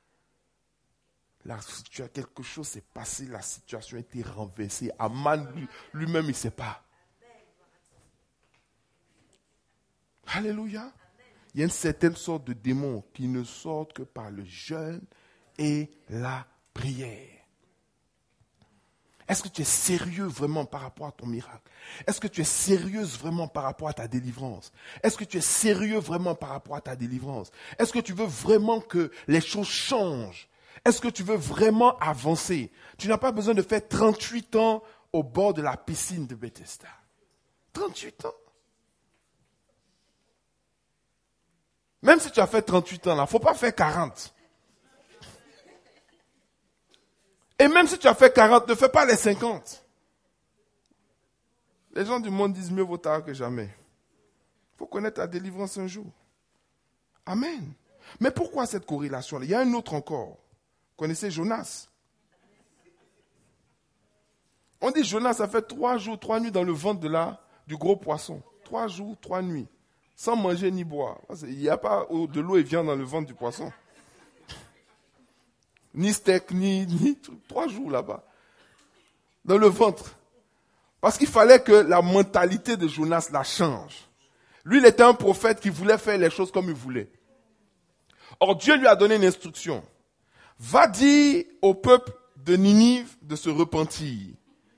là, quelque chose s'est passé, la situation a été renversée. Haman lui, lui-même, il ne sait pas. Alléluia. Il y a une certaine sorte de démons qui ne sortent que par le jeûne et la prière. Est-ce que tu es sérieux vraiment par rapport à ton miracle? Est-ce que tu es sérieuse vraiment par rapport à ta délivrance? Est-ce que tu es sérieux vraiment par rapport à ta délivrance? Est-ce que tu veux vraiment que les choses changent? Est-ce que tu veux vraiment avancer? Tu n'as pas besoin de faire trente-huit ans au bord de la piscine de Bethesda. trente-huit ans. Même si tu as fait trente-huit ans, il ne faut pas faire quarante. Et même si tu as fait quarante, ne fais pas les cinquante. Les gens du monde disent mieux vaut tard que jamais. Il faut connaître ta délivrance un jour. Amen. Mais pourquoi cette corrélation-là? Il y a un autre encore. Vous connaissez Jonas? On dit Jonas, ça fait trois jours, trois nuits dans le ventre de la, du gros poisson. Trois jours, trois nuits. Sans manger ni boire. Il n'y a pas de l'eau et viande dans le ventre du poisson. Ni steak, ni, ni trois jours là-bas. Dans le ventre. Parce qu'il fallait que la mentalité de Jonas la change. Lui, il était un prophète qui voulait faire les choses comme il voulait. Or, Dieu lui a donné une instruction. Va dire au peuple de Ninive de se repentir.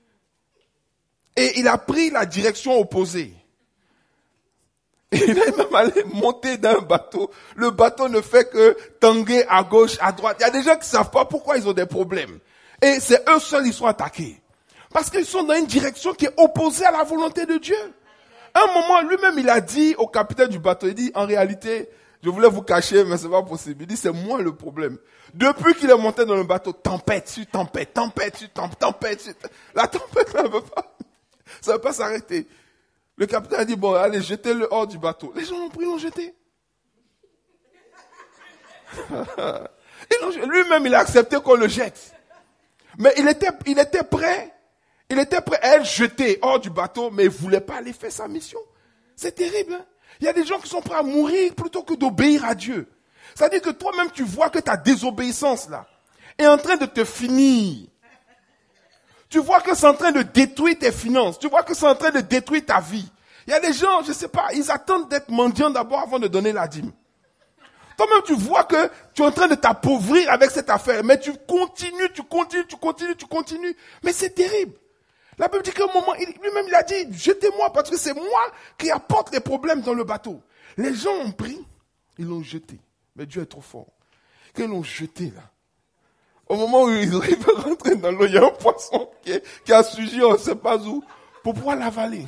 Et il a pris la direction opposée. Et il est même allé monter dans un bateau. Le bateau ne fait que tanguer à gauche, à droite. Il y a des gens qui ne savent pas pourquoi ils ont des problèmes. Et c'est eux seuls qui sont attaqués. Parce qu'ils sont dans une direction qui est opposée à la volonté de Dieu. À un moment, lui-même, il a dit au capitaine du bateau, il dit, en réalité, je voulais vous cacher, mais c'est pas possible. Il dit, c'est moi le problème. Depuis qu'il est monté dans le bateau, tempête sur tempête, tempête sur tempête, tempête sur tempête. La tempête ne veut pas, ça ne veut pas s'arrêter. Le capitaine a dit, bon, allez, jetez-le hors du bateau. Les gens l'ont pris, l'ont jeté. Lui-même, il a accepté qu'on le jette. Mais il était, il était prêt, il était prêt à être jeté hors du bateau, mais il ne voulait pas aller faire sa mission. C'est terrible, hein? Il y a des gens qui sont prêts à mourir plutôt que d'obéir à Dieu. C'est-à-dire que toi-même, tu vois que ta désobéissance, là, est en train de te finir. Tu vois que c'est en train de détruire tes finances. Tu vois que c'est en train de détruire ta vie. Il y a des gens, je ne sais pas, ils attendent d'être mendiants d'abord avant de donner la dîme. Toi-même, tu vois que tu es en train de t'appauvrir avec cette affaire. Mais tu continues, tu continues, tu continues, tu continues. Mais c'est terrible. La Bible dit qu'à un moment, lui-même, il a dit, jetez-moi parce que c'est moi qui apporte les problèmes dans le bateau. Les gens ont pris, ils l'ont jeté. Mais Dieu est trop fort. Quand ils l'ont jeté, là, au moment où ils arrivent à rentrer dans l'eau, il y a un poisson qui, est, qui a suivi, on ne sait pas où, pour pouvoir l'avaler.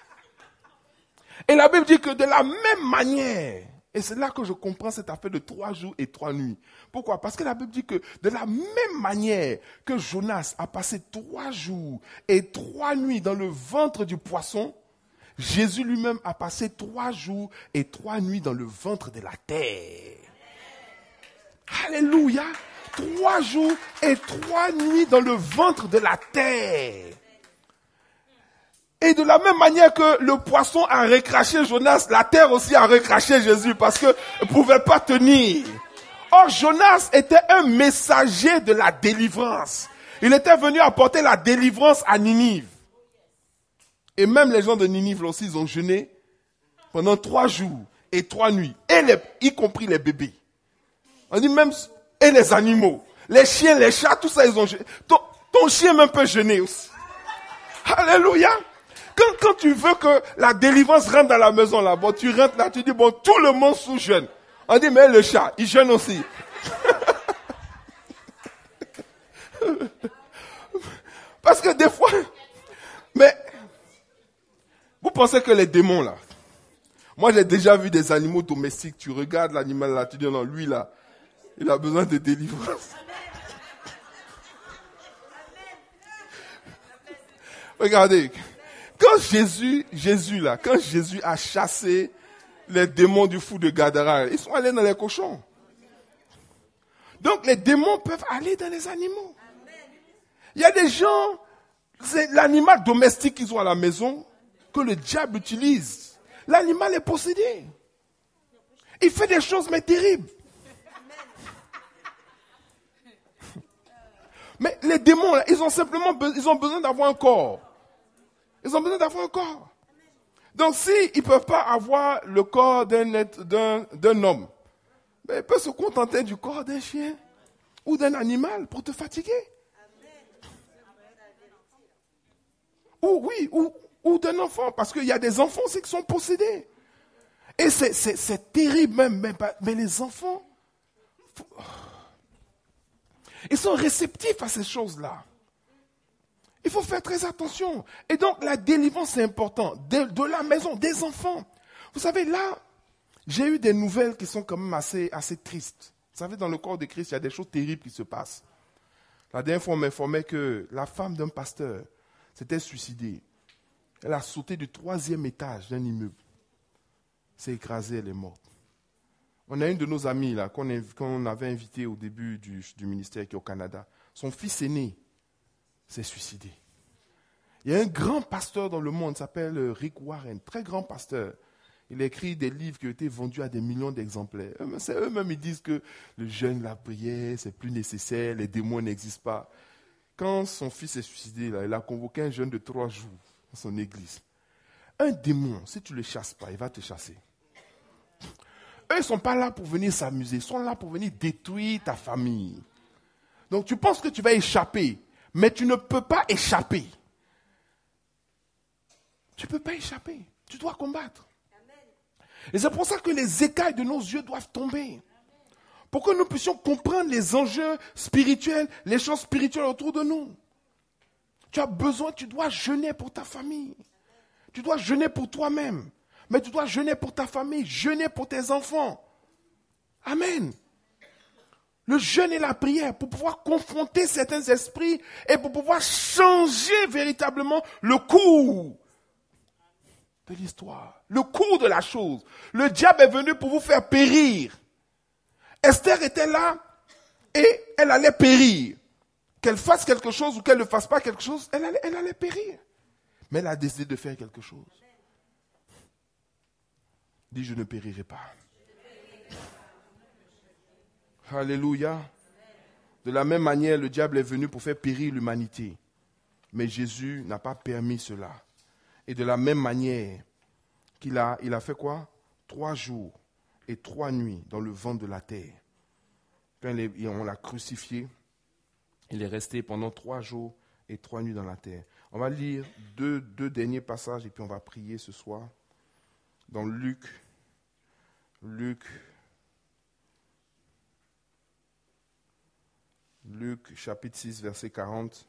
Et la Bible dit que de la même manière, et c'est là que je comprends cette affaire de trois jours et trois nuits. Pourquoi? Parce que la Bible dit que de la même manière que Jonas a passé trois jours et trois nuits dans le ventre du poisson, Jésus lui-même a passé trois jours et trois nuits dans le ventre de la terre. Alléluia! Trois jours et trois nuits dans le ventre de la terre. Et de la même manière que le poisson a recraché Jonas, la terre aussi a recraché Jésus parce qu'il ne pouvait pas tenir. Or, Jonas était un messager de la délivrance. Il était venu apporter la délivrance à Ninive. Et même les gens de Ninive aussi, ils ont jeûné pendant trois jours et trois nuits, et les, y compris les bébés. On dit même, et les animaux, les chiens, les chats, tout ça, ils ont jeûné. Ton, ton chien même peut jeûner aussi. Alléluia. Quand, quand tu veux que la délivrance rentre dans la maison là-bas, tu rentres là, tu dis, bon, tout le monde sous-jeûne. On dit, mais le chat, il jeûne aussi. Parce que des fois, mais, vous pensez que les démons là, moi j'ai déjà vu des animaux domestiques, tu regardes l'animal là, tu dis, non, lui là, il a besoin de délivrance. Regardez. Quand Jésus, Jésus là, quand Jésus a chassé les démons du fou de Gadara, ils sont allés dans les cochons. Donc les démons peuvent aller dans les animaux. Il y a des gens, c'est l'animal domestique qu'ils ont à la maison que le diable utilise. L'animal est possédé. Il fait des choses mais terribles. Mais les démons là, ils ont simplement be- ils ont besoin d'avoir un corps. Ils ont besoin d'avoir un corps. Donc, s'ils ne peuvent pas avoir le corps d'un, être, d'un, d'un homme, ben, ils peuvent se contenter du corps d'un chien ou d'un animal pour te fatiguer. Ou oui, ou, ou d'un enfant, parce qu'il y a des enfants aussi qui sont possédés. Et c'est, c'est, c'est terrible même, mais, mais les enfants, ils sont réceptifs à ces choses-là. Il faut faire très attention. Et donc, la délivrance, c'est important. De, de la maison, des enfants. Vous savez, là, j'ai eu des nouvelles qui sont quand même assez, assez tristes. Vous savez, dans le corps de Christ, il y a des choses terribles qui se passent. La dernière fois, on m'informait que la femme d'un pasteur s'était suicidée. Elle a sauté du troisième étage d'un immeuble. S'est écrasée, elle est morte. On a une de nos amies, là, qu'on, qu'on avait invitée au début du, du ministère qui est au Canada. Son fils aîné s'est suicidé. Il y a un grand pasteur dans le monde, il s'appelle Rick Warren, très grand pasteur. Il a écrit des livres qui ont été vendus à des millions d'exemplaires. C'est eux-mêmes, ils disent que le jeûne, la prière, c'est plus nécessaire, les démons n'existent pas. Quand son fils est suicidé, là, il a convoqué un jeûne de trois jours dans son église. Un démon, si tu ne le chasses pas, il va te chasser. Eux, ils ne sont pas là pour venir s'amuser, ils sont là pour venir détruire ta famille. Donc tu penses que tu vas échapper, mais tu ne peux pas échapper. Tu ne peux pas échapper, tu dois combattre. Et c'est pour ça que les écailles de nos yeux doivent tomber. Pour que nous puissions comprendre les enjeux spirituels, les choses spirituelles autour de nous. Tu as besoin, tu dois jeûner pour ta famille. Tu dois jeûner pour toi-même. Mais tu dois jeûner pour ta famille, jeûner pour tes enfants. Amen. Le jeûne et la prière pour pouvoir confronter certains esprits et pour pouvoir changer véritablement le cours de l'histoire, le cours de la chose. Le diable est venu pour vous faire périr. Esther était là et elle allait périr. Qu'elle fasse quelque chose ou qu'elle ne fasse pas quelque chose, elle allait, elle allait périr. Mais elle a décidé de faire quelque chose. Dis, je ne périrai pas. Alléluia. De la même manière, le diable est venu pour faire périr l'humanité. Mais Jésus n'a pas permis cela. Et de la même manière qu'il a, il a fait quoi? Trois jours et trois nuits dans le ventre de la terre. Quand on l'a crucifié, il est resté pendant trois jours et trois nuits dans la terre. On va lire deux, deux derniers passages et puis on va prier ce soir. Dans Luc, Luc, Luc chapitre six, verset quarante.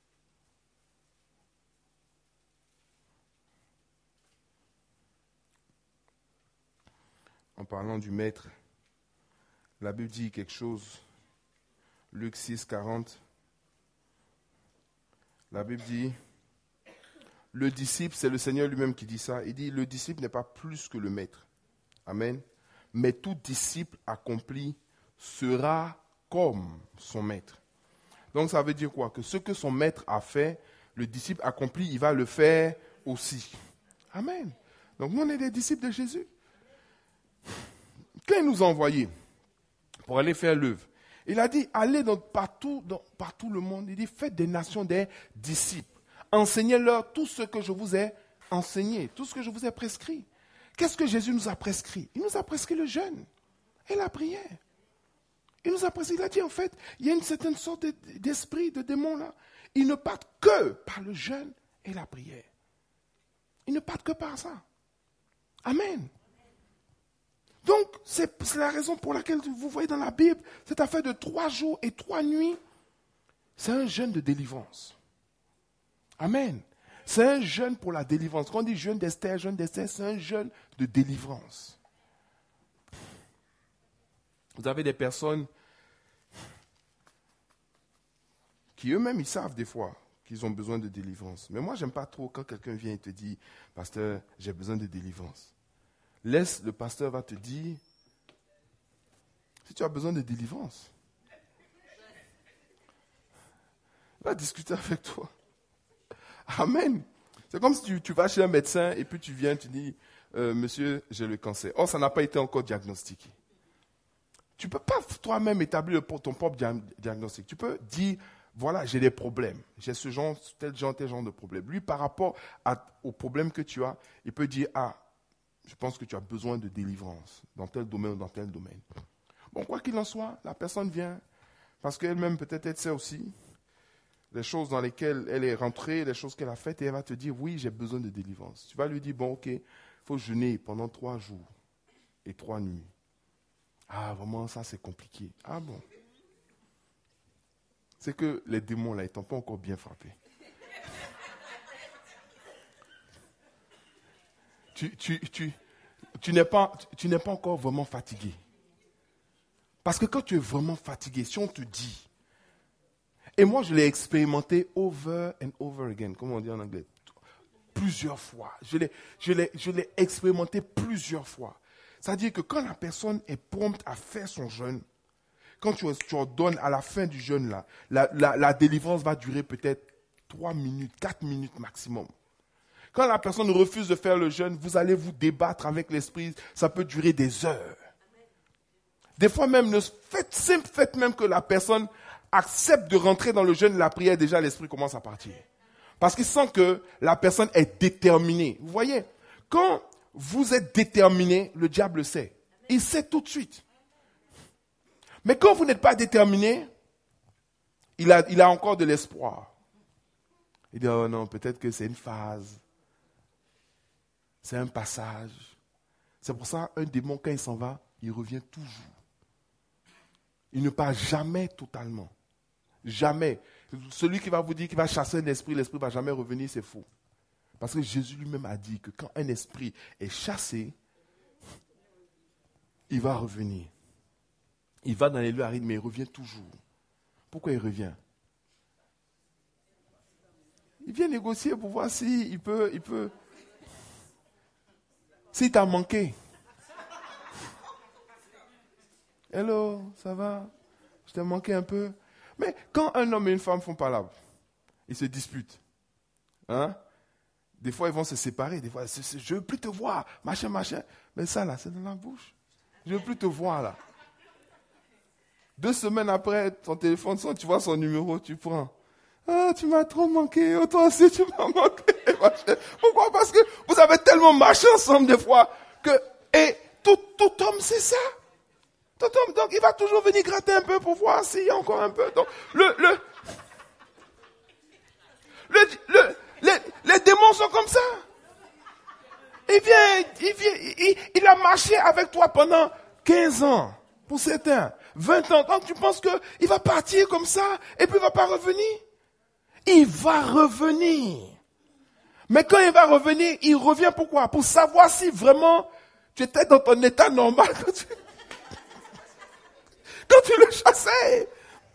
En parlant du maître, la Bible dit quelque chose. Luc six, quarante. La Bible dit, le disciple, c'est le Seigneur lui-même qui dit ça. Il dit, le disciple n'est pas plus que le maître. Amen. Mais tout disciple accompli sera comme son maître. Donc ça veut dire quoi? Que ce que son maître a fait, le disciple accompli, il va le faire aussi. Amen. Donc nous, on est des disciples de Jésus. Quand il nous a envoyés pour aller faire l'œuvre, il a dit, allez dans, partout, dans, partout le monde. Il dit, faites des nations des disciples. Enseignez-leur tout ce que je vous ai enseigné, tout ce que je vous ai prescrit. Qu'est-ce que Jésus nous a prescrit? Il nous a prescrit le jeûne et la prière. Il nous a prescrit, il a dit en fait, il y a une certaine sorte d'esprit, de démon là. Ils ne partent que par le jeûne et la prière. Ils ne partent que par ça. Amen. Donc, c'est, c'est la raison pour laquelle vous voyez dans la Bible, cette affaire de trois jours et trois nuits, c'est un jeûne de délivrance. Amen. C'est un jeûne pour la délivrance. Quand on dit jeûne d'Esther, jeûne d'Esther, c'est un jeûne de délivrance. Vous avez des personnes qui eux-mêmes, ils savent des fois qu'ils ont besoin de délivrance. Mais moi, je n'aime pas trop quand quelqu'un vient et te dit, pasteur, j'ai besoin de délivrance. Laisse, le pasteur va te dire, si tu as besoin de délivrance, il va discuter avec toi. Amen. C'est comme si tu, tu vas chez un médecin et puis tu viens, tu dis, euh, monsieur, j'ai le cancer. Or, ça n'a pas été encore diagnostiqué. Tu ne peux pas toi-même établir ton propre diagnostic. Tu peux dire, voilà, j'ai des problèmes. J'ai ce genre, tel genre, tel genre de problème. Lui, par rapport à, au problème que tu as, il peut dire, ah, je pense que tu as besoin de délivrance dans tel domaine ou dans tel domaine. Bon, quoi qu'il en soit, la personne vient parce qu'elle-même, peut-être, elle sait aussi les choses dans lesquelles elle est rentrée, les choses qu'elle a faites, et elle va te dire, oui, j'ai besoin de délivrance. Tu vas lui dire, bon, ok, il faut jeûner pendant trois jours et trois nuits. Ah, vraiment, ça, c'est compliqué. Ah bon. C'est que les démons, là, ils t'ont pas encore bien frappé. tu, tu, tu, tu, n'es pas, tu n'es pas encore vraiment fatigué. Parce que quand tu es vraiment fatigué, si on te dit, et moi, je l'ai expérimenté over and over again, comme on dit en anglais, plusieurs fois. Je l'ai, je l'ai, je l'ai expérimenté plusieurs fois. C'est-à-dire que quand la personne est prompte à faire son jeûne, quand tu, tu ordonnes à la fin du jeûne, là, la, la, la délivrance va durer peut-être trois minutes, quatre minutes maximum. Quand la personne refuse de faire le jeûne, vous allez vous débattre avec l'esprit, ça peut durer des heures. Des fois même, le fait, simple fait même que la personne accepte de rentrer dans le jeûne et la prière, déjà l'esprit commence à partir. Parce qu'il sent que la personne est déterminée. Vous voyez, quand vous êtes déterminé, le diable le sait. Il sait tout de suite. Mais quand vous n'êtes pas déterminé, il a, il a encore de l'espoir. Il dit, oh non, peut-être que c'est une phase. C'est un passage. C'est pour ça, un démon, quand il s'en va, il revient toujours. Il ne part jamais totalement. Jamais. Celui qui va vous dire qu'il va chasser un esprit, l'esprit ne va jamais revenir, c'est faux. Parce que Jésus lui-même a dit que quand un esprit est chassé, il va revenir. Il va dans les lieux arides, mais il revient toujours. Pourquoi il revient? Il vient négocier pour voir s'il peut, il peut. S'il t'a manqué. Hello, ça va? Je t'ai manqué un peu. Mais quand un homme et une femme font palabre, ils se disputent. Hein? Des fois, ils vont se séparer. Des fois, je ne veux plus te voir, machin, machin. Mais ça, là, c'est dans la bouche. Je ne veux plus te voir, là. Deux semaines après, ton téléphone sonne, tu vois son numéro, tu prends. Ah, tu m'as trop manqué. Oh, toi aussi, tu m'as manqué. Pourquoi? Parce que vous avez tellement marché ensemble des fois que, et tout, tout homme, c'est ça. Tout homme, donc, il va toujours venir gratter un peu pour voir s'il y a encore un peu. Donc, le, le, le, le les, les démons sont comme ça. Il vient, il vient, il, il a marché avec toi pendant quinze ans, pour certains, vingt ans. Donc, tu penses qu'il va partir comme ça et puis il ne va pas revenir? Il va revenir. Mais quand il va revenir, il revient pourquoi? Pour savoir si vraiment tu étais dans ton état normal quand tu, quand tu le chassais.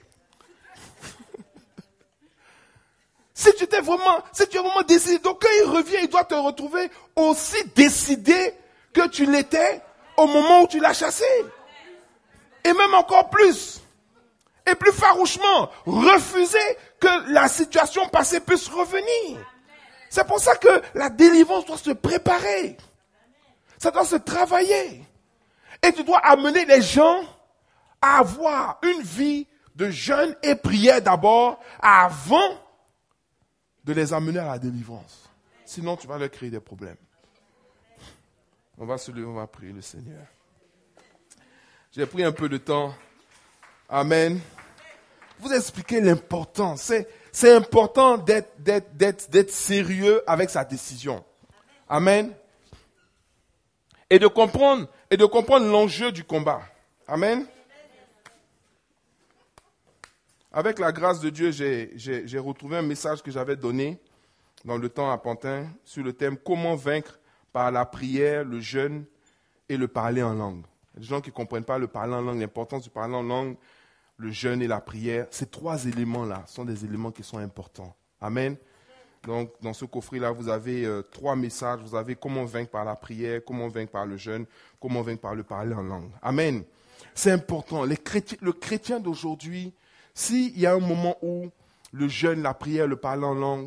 Si tu t'es vraiment, si tu es vraiment décidé, donc quand il revient, il doit te retrouver aussi décidé que tu l'étais au moment où tu l'as chassé. Et même encore plus. Et plus farouchement, refuser que la situation passée puisse revenir. C'est pour ça que la délivrance doit se préparer. Ça doit se travailler. Et tu dois amener les gens à avoir une vie de jeûne et prière d'abord, avant de les amener à la délivrance. Sinon, tu vas leur créer des problèmes. On va se lever, on va prier le Seigneur. J'ai pris un peu de temps. Amen. Vous expliquer l'importance. C'est, c'est important d'être, d'être, d'être, d'être sérieux avec sa décision. Amen. Et de comprendre, et de comprendre l'enjeu du combat. Amen. Avec la grâce de Dieu, j'ai, j'ai, j'ai retrouvé un message que j'avais donné dans le temps à Pantin sur le thème « Comment vaincre par la prière, le jeûne et le parler en langue ». Il y a des gens qui ne comprennent pas le parler en langue, l'importance du parler en langue, le jeûne et la prière. Ces trois éléments-là sont des éléments qui sont importants. Amen. Donc, dans ce coffret-là, vous avez euh, trois messages. Vous avez comment vaincre par la prière, comment vaincre par le jeûne, comment vaincre par le parler en langue. Amen. C'est important. Les chrétiens, le chrétien d'aujourd'hui, s'il y a un moment où le jeûne, la prière, le parler en langue,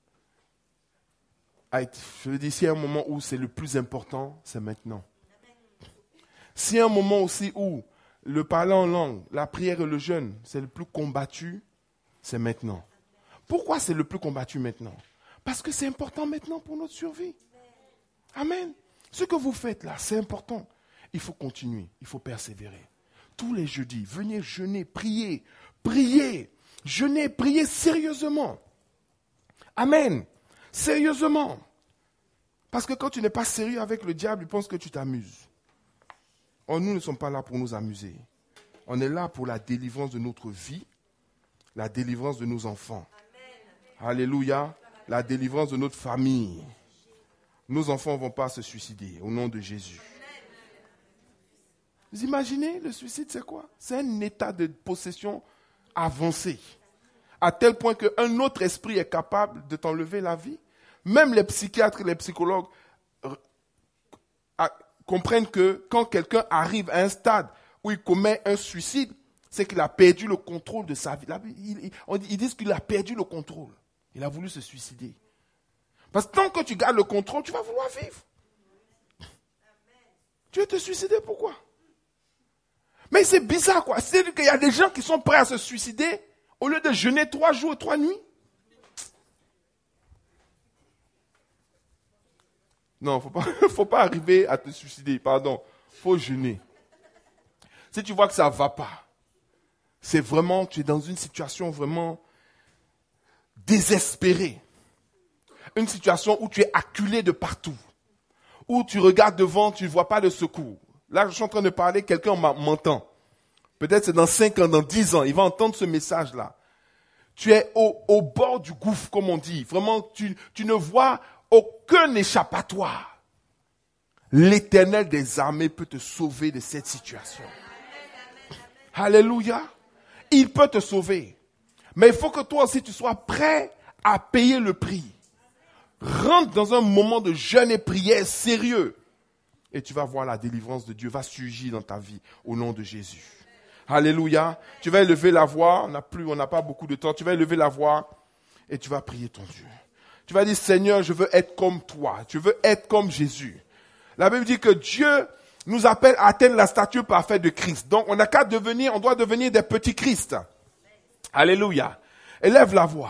je veux dire, s'il y a un moment où c'est le plus important, c'est maintenant. S'il y a un moment aussi où le parler en langue, la prière et le jeûne, c'est le plus combattu, c'est maintenant. Pourquoi c'est le plus combattu maintenant? Parce que c'est important maintenant pour notre survie. Amen. Ce que vous faites là, c'est important. Il faut continuer, il faut persévérer. Tous les jeudis, venez jeûner, prier, prier, jeûner, prier sérieusement. Amen. Sérieusement. Parce que quand tu n'es pas sérieux avec le diable, il pense que tu t'amuses. Or, nous ne sommes pas là pour nous amuser. On est là pour la délivrance de notre vie, la délivrance de nos enfants. Amen. Alléluia. La délivrance de notre famille. Nos enfants ne vont pas se suicider au nom de Jésus. Vous imaginez, le suicide, c'est quoi? C'est un état de possession avancé. À tel point qu'un autre esprit est capable de t'enlever la vie. Même les psychiatres et les psychologues comprennent que quand quelqu'un arrive à un stade où il commet un suicide, c'est qu'il a perdu le contrôle de sa vie. Ils, ils, ils disent qu'il a perdu le contrôle. Il a voulu se suicider. Parce que tant que tu gardes le contrôle, tu vas vouloir vivre. Tu veux te suicider, pourquoi? Mais c'est bizarre, quoi. C'est-à-dire qu'il y a des gens qui sont prêts à se suicider au lieu de jeûner trois jours et trois nuits. Non, il ne faut pas arriver à te suicider, pardon. Il faut jeûner. Si tu vois que ça ne va pas, c'est vraiment, tu es dans une situation vraiment désespérée. Une situation où tu es acculé de partout. Où tu regardes devant, tu ne vois pas de secours. Là, je suis en train de parler, quelqu'un m'entend. Peut-être c'est dans cinq ans, dans dix ans, il va entendre ce message-là. Tu es au, au bord du gouffre, comme on dit. Vraiment, tu, tu ne vois aucun échappatoire. L'Éternel des armées peut te sauver de cette situation. Alléluia. Il peut te sauver. Mais il faut que toi aussi, tu sois prêt à payer le prix. Rentre dans un moment de jeûne et prière sérieux. Et tu vas voir la délivrance de Dieu va surgir dans ta vie au nom de Jésus. Alléluia. Tu vas élever la voix. On n'a plus, on n'a pas beaucoup de temps. Tu vas élever la voix et tu vas prier ton Dieu. Tu vas dire, Seigneur, je veux être comme toi. Tu veux être comme Jésus. La Bible dit que Dieu nous appelle à atteindre la stature parfaite de Christ. Donc, on n'a qu'à devenir, on doit devenir des petits Christ. Alléluia. Élève la voix.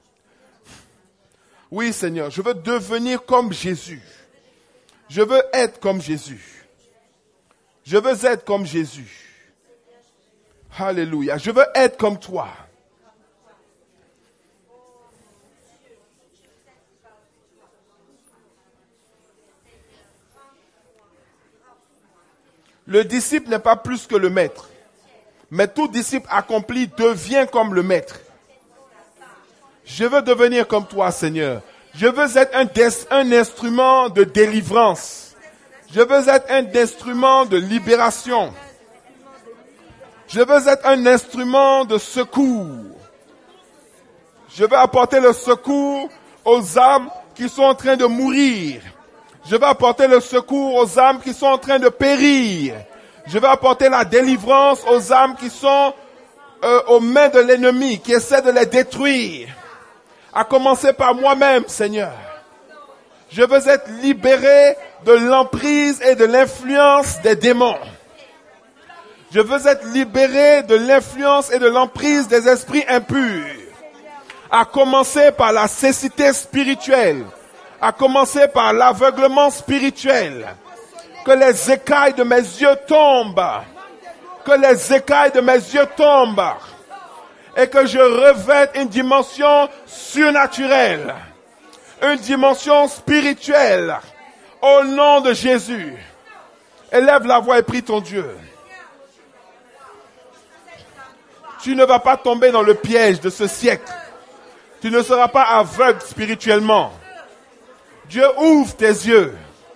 Oui, Seigneur, je veux devenir comme Jésus. Je veux être comme Jésus. Je veux être comme Jésus. Alléluia. Je veux être comme toi. Le disciple n'est pas plus que le maître. Mais tout disciple accompli devient comme le maître. Je veux devenir comme toi, Seigneur. Je veux être un, des, un instrument de délivrance. Je veux être un instrument de libération. Je veux être un instrument de secours. Je veux apporter le secours aux âmes qui sont en train de mourir. Je veux apporter le secours aux âmes qui sont en train de périr. Je veux apporter la délivrance aux âmes qui sont euh, aux mains de l'ennemi, qui essaie de les détruire. À commencer par moi-même, Seigneur. Je veux être libéré de l'emprise et de l'influence des démons. Je veux être libéré de l'influence et de l'emprise des esprits impurs. À commencer par la cécité spirituelle. À commencer par l'aveuglement spirituel. Que les écailles de mes yeux tombent. Que les écailles de mes yeux tombent. Et que je revête une dimension surnaturelle. Une dimension spirituelle. Au nom de Jésus. Élève la voix et prie ton Dieu. Tu ne vas pas tomber dans le piège de ce siècle. Tu ne seras pas aveugle spirituellement. Dieu ouvre tes yeux.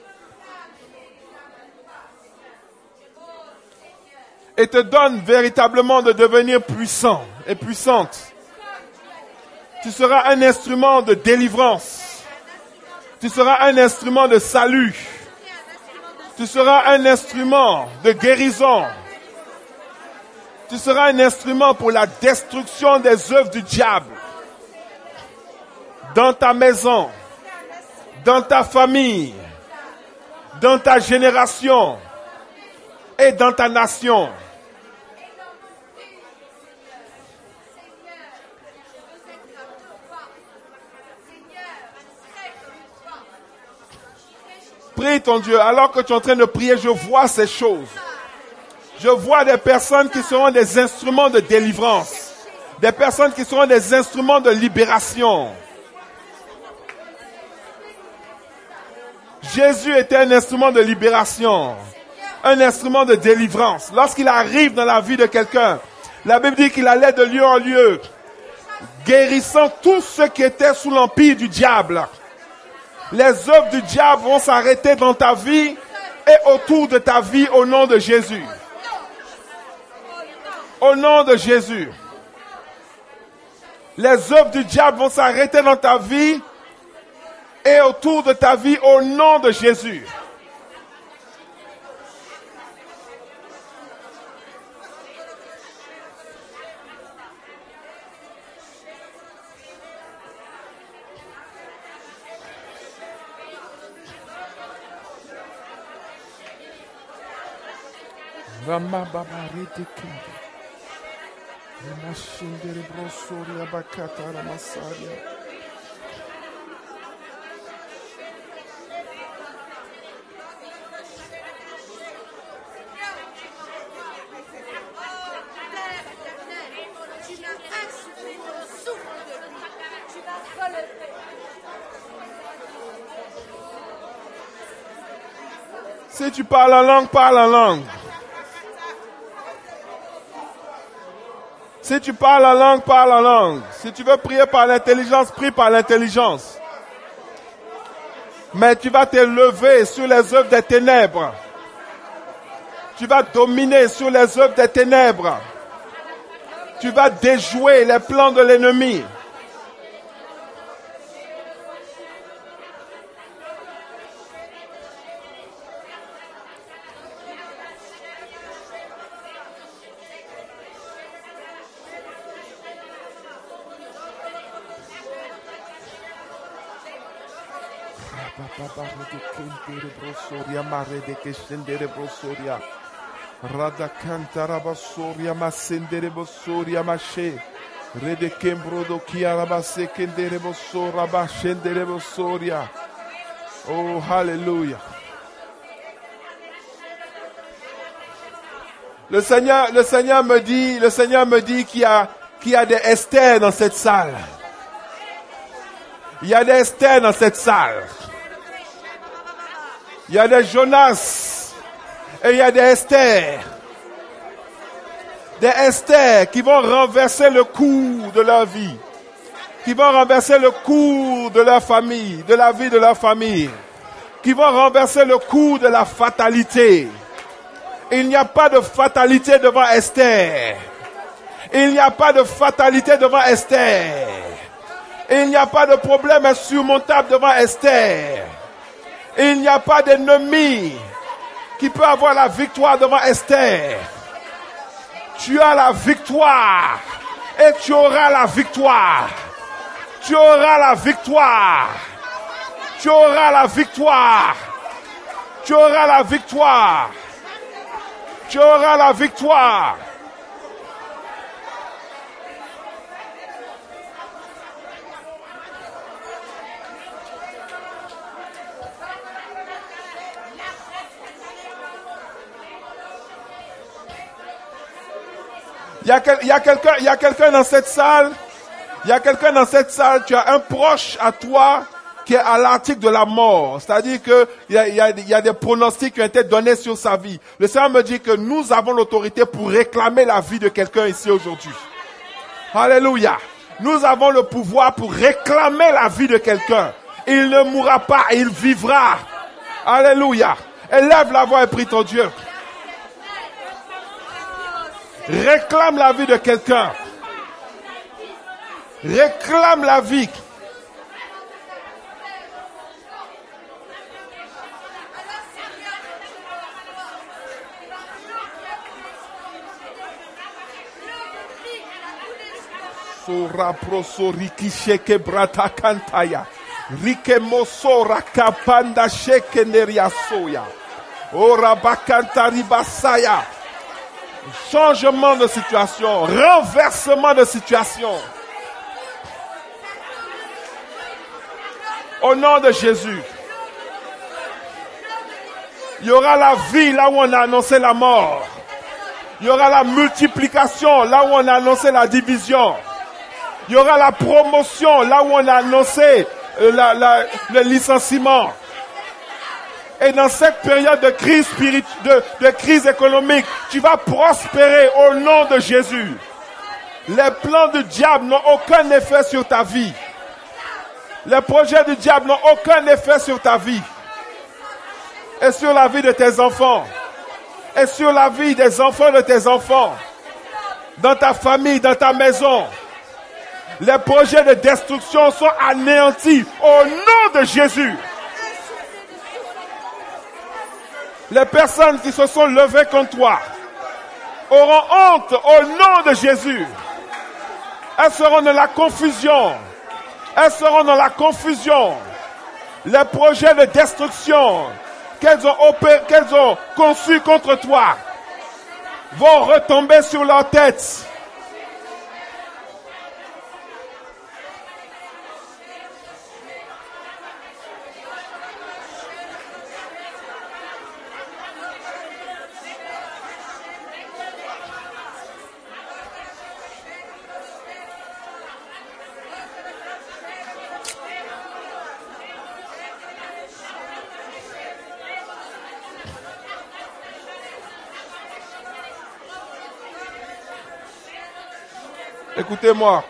Et te donne véritablement de devenir puissant et puissante. Tu seras un instrument de délivrance. Tu seras un instrument de salut. Tu seras un instrument de guérison. Tu seras un instrument pour la destruction des œuvres du diable. Dans ta maison, dans ta famille, dans ta génération et dans ta nation. Prie ton Dieu. Alors que tu es en train de prier, je vois ces choses. Je vois des personnes qui seront des instruments de délivrance. Des personnes qui seront des instruments de libération. Jésus était un instrument de libération. Un instrument de délivrance. Lorsqu'il arrive dans la vie de quelqu'un, la Bible dit qu'il allait de lieu en lieu, guérissant tous ceux qui étaient sous l'empire du diable. Les œuvres du diable vont s'arrêter dans ta vie et autour de ta vie au nom de Jésus. Au nom de Jésus. Les œuvres du diable vont s'arrêter dans ta vie et autour de ta vie au nom de Jésus. Ramababare de kende. Remashindere brosoria bakata ramasaria. Si tu parles en langue, parle en langue. Si tu parles en langue, parle en langue. Si tu veux prier par l'intelligence, prie par l'intelligence. Mais tu vas te lever sur les œuvres des ténèbres. Tu vas dominer sur les œuvres des ténèbres. Tu vas déjouer les plans de l'ennemi. Rada cantara basoria masendere bosoria mache rede kembro do kiara base kendere bosora bashendere bosoria. Oh hallelujah. Le Seigneur, le Seigneur me dit, le Seigneur me dit qu'il y a, qu'il y a des Esther dans cette salle. Il y a des Esther dans cette salle. Il y a des Jonas et il y a des Esther. Des Esther qui vont renverser le cours de leur vie. Qui vont renverser le cours de leur famille, de la vie de leur famille. Qui vont renverser le cours de la fatalité. Il n'y a pas de fatalité devant Esther. Il n'y a pas de fatalité devant Esther. Il n'y a pas de problème insurmontable devant Esther. Il n'y a pas d'ennemi qui peut avoir la victoire devant Esther. Tu as la victoire et tu auras la victoire. Tu auras la victoire. Tu auras la victoire. Tu auras la victoire. Tu auras la victoire. Il y a, il y a quelqu'un, il y a quelqu'un dans cette salle, il y a quelqu'un dans cette salle, tu as un proche à toi qui est à l'article de la mort. C'est-à-dire que il y a, il y a, il y a des pronostics qui ont été donnés sur sa vie. Le Seigneur me dit que nous avons l'autorité pour réclamer la vie de quelqu'un ici aujourd'hui. Alléluia. Nous avons le pouvoir pour réclamer la vie de quelqu'un. Il ne mourra pas, il vivra. Alléluia. Élève la voix et prie ton Dieu. Réclame la vie de quelqu'un. Réclame la vie. Sora prosori sheke brata kantaya. Rike mosora kapanda sheke neria soya. Ora bakanta ribasaya. Changement de situation, renversement de situation. Au nom de Jésus. Il y aura la vie là où on a annoncé la mort. Il y aura la multiplication là où on a annoncé la division. Il y aura la promotion là où on a annoncé euh, la, la, le licenciement. Et dans cette période de crise spirituelle, de, de crise économique, tu vas prospérer au nom de Jésus. Les plans du diable n'ont aucun effet sur ta vie. Les projets du diable n'ont aucun effet sur ta vie. Et sur la vie de tes enfants. Et sur la vie des enfants de tes enfants. Dans ta famille, dans ta maison. Les projets de destruction sont anéantis au nom de Jésus. Les personnes qui se sont levées contre toi auront honte au nom de Jésus. Elles seront dans la confusion. Elles seront dans la confusion. Les projets de destruction qu'elles ont, opéré, qu'elles ont conçus contre toi vont retomber sur leur tête. Écoutez-moi.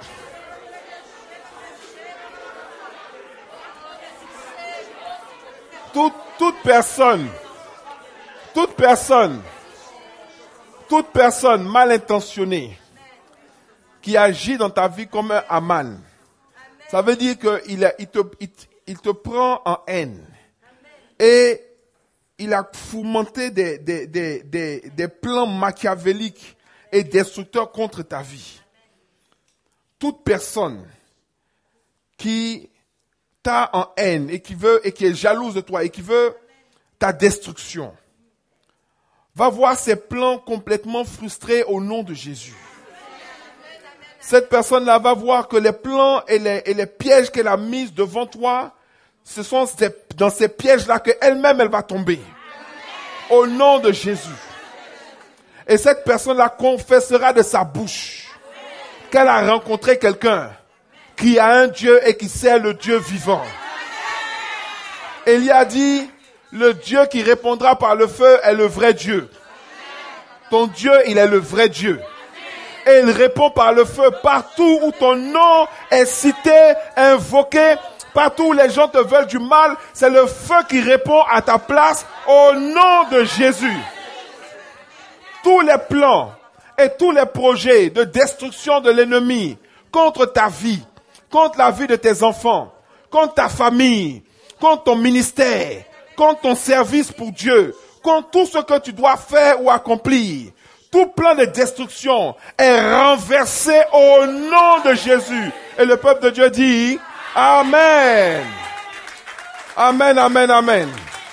Toute, toute personne, toute personne, toute personne mal intentionnée qui agit dans ta vie comme un Aman, ça veut dire qu'il il te, il, il te prend en haine. Et il a fomenté des, des, des, des, des plans machiavéliques et destructeurs contre ta vie. Toute personne qui t'a en haine et qui veut et qui est jalouse de toi et qui veut ta destruction va voir ses plans complètement frustrés au nom de Jésus. Cette personne-là va voir que les plans et les, et les pièges qu'elle a mis devant toi, ce sont ces, dans ces pièges-là qu'elle-même elle va tomber. Au nom de Jésus. Et cette personne-là confessera de sa bouche qu'elle a rencontré quelqu'un qui a un Dieu et qui sert le Dieu vivant. Élie a dit, le Dieu qui répondra par le feu est le vrai Dieu. Ton Dieu, il est le vrai Dieu. Et il répond par le feu partout où ton nom est cité, invoqué, partout où les gens te veulent du mal, c'est le feu qui répond à ta place au nom de Jésus. Tous les plans et tous les projets de destruction de l'ennemi contre ta vie, contre la vie de tes enfants, contre ta famille, contre ton ministère, contre ton service pour Dieu, contre tout ce que tu dois faire ou accomplir, tout plan de destruction est renversé au nom de Jésus. Et le peuple de Dieu dit Amen. Amen, amen, amen.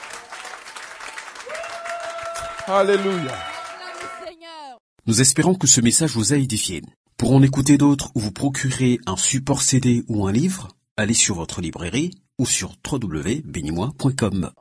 Alléluia. Nous espérons que ce message vous a édifié. Pour en écouter d'autres ou vous procurer un support C D ou un livre, allez sur votre librairie ou sur w w w point bénimois point com.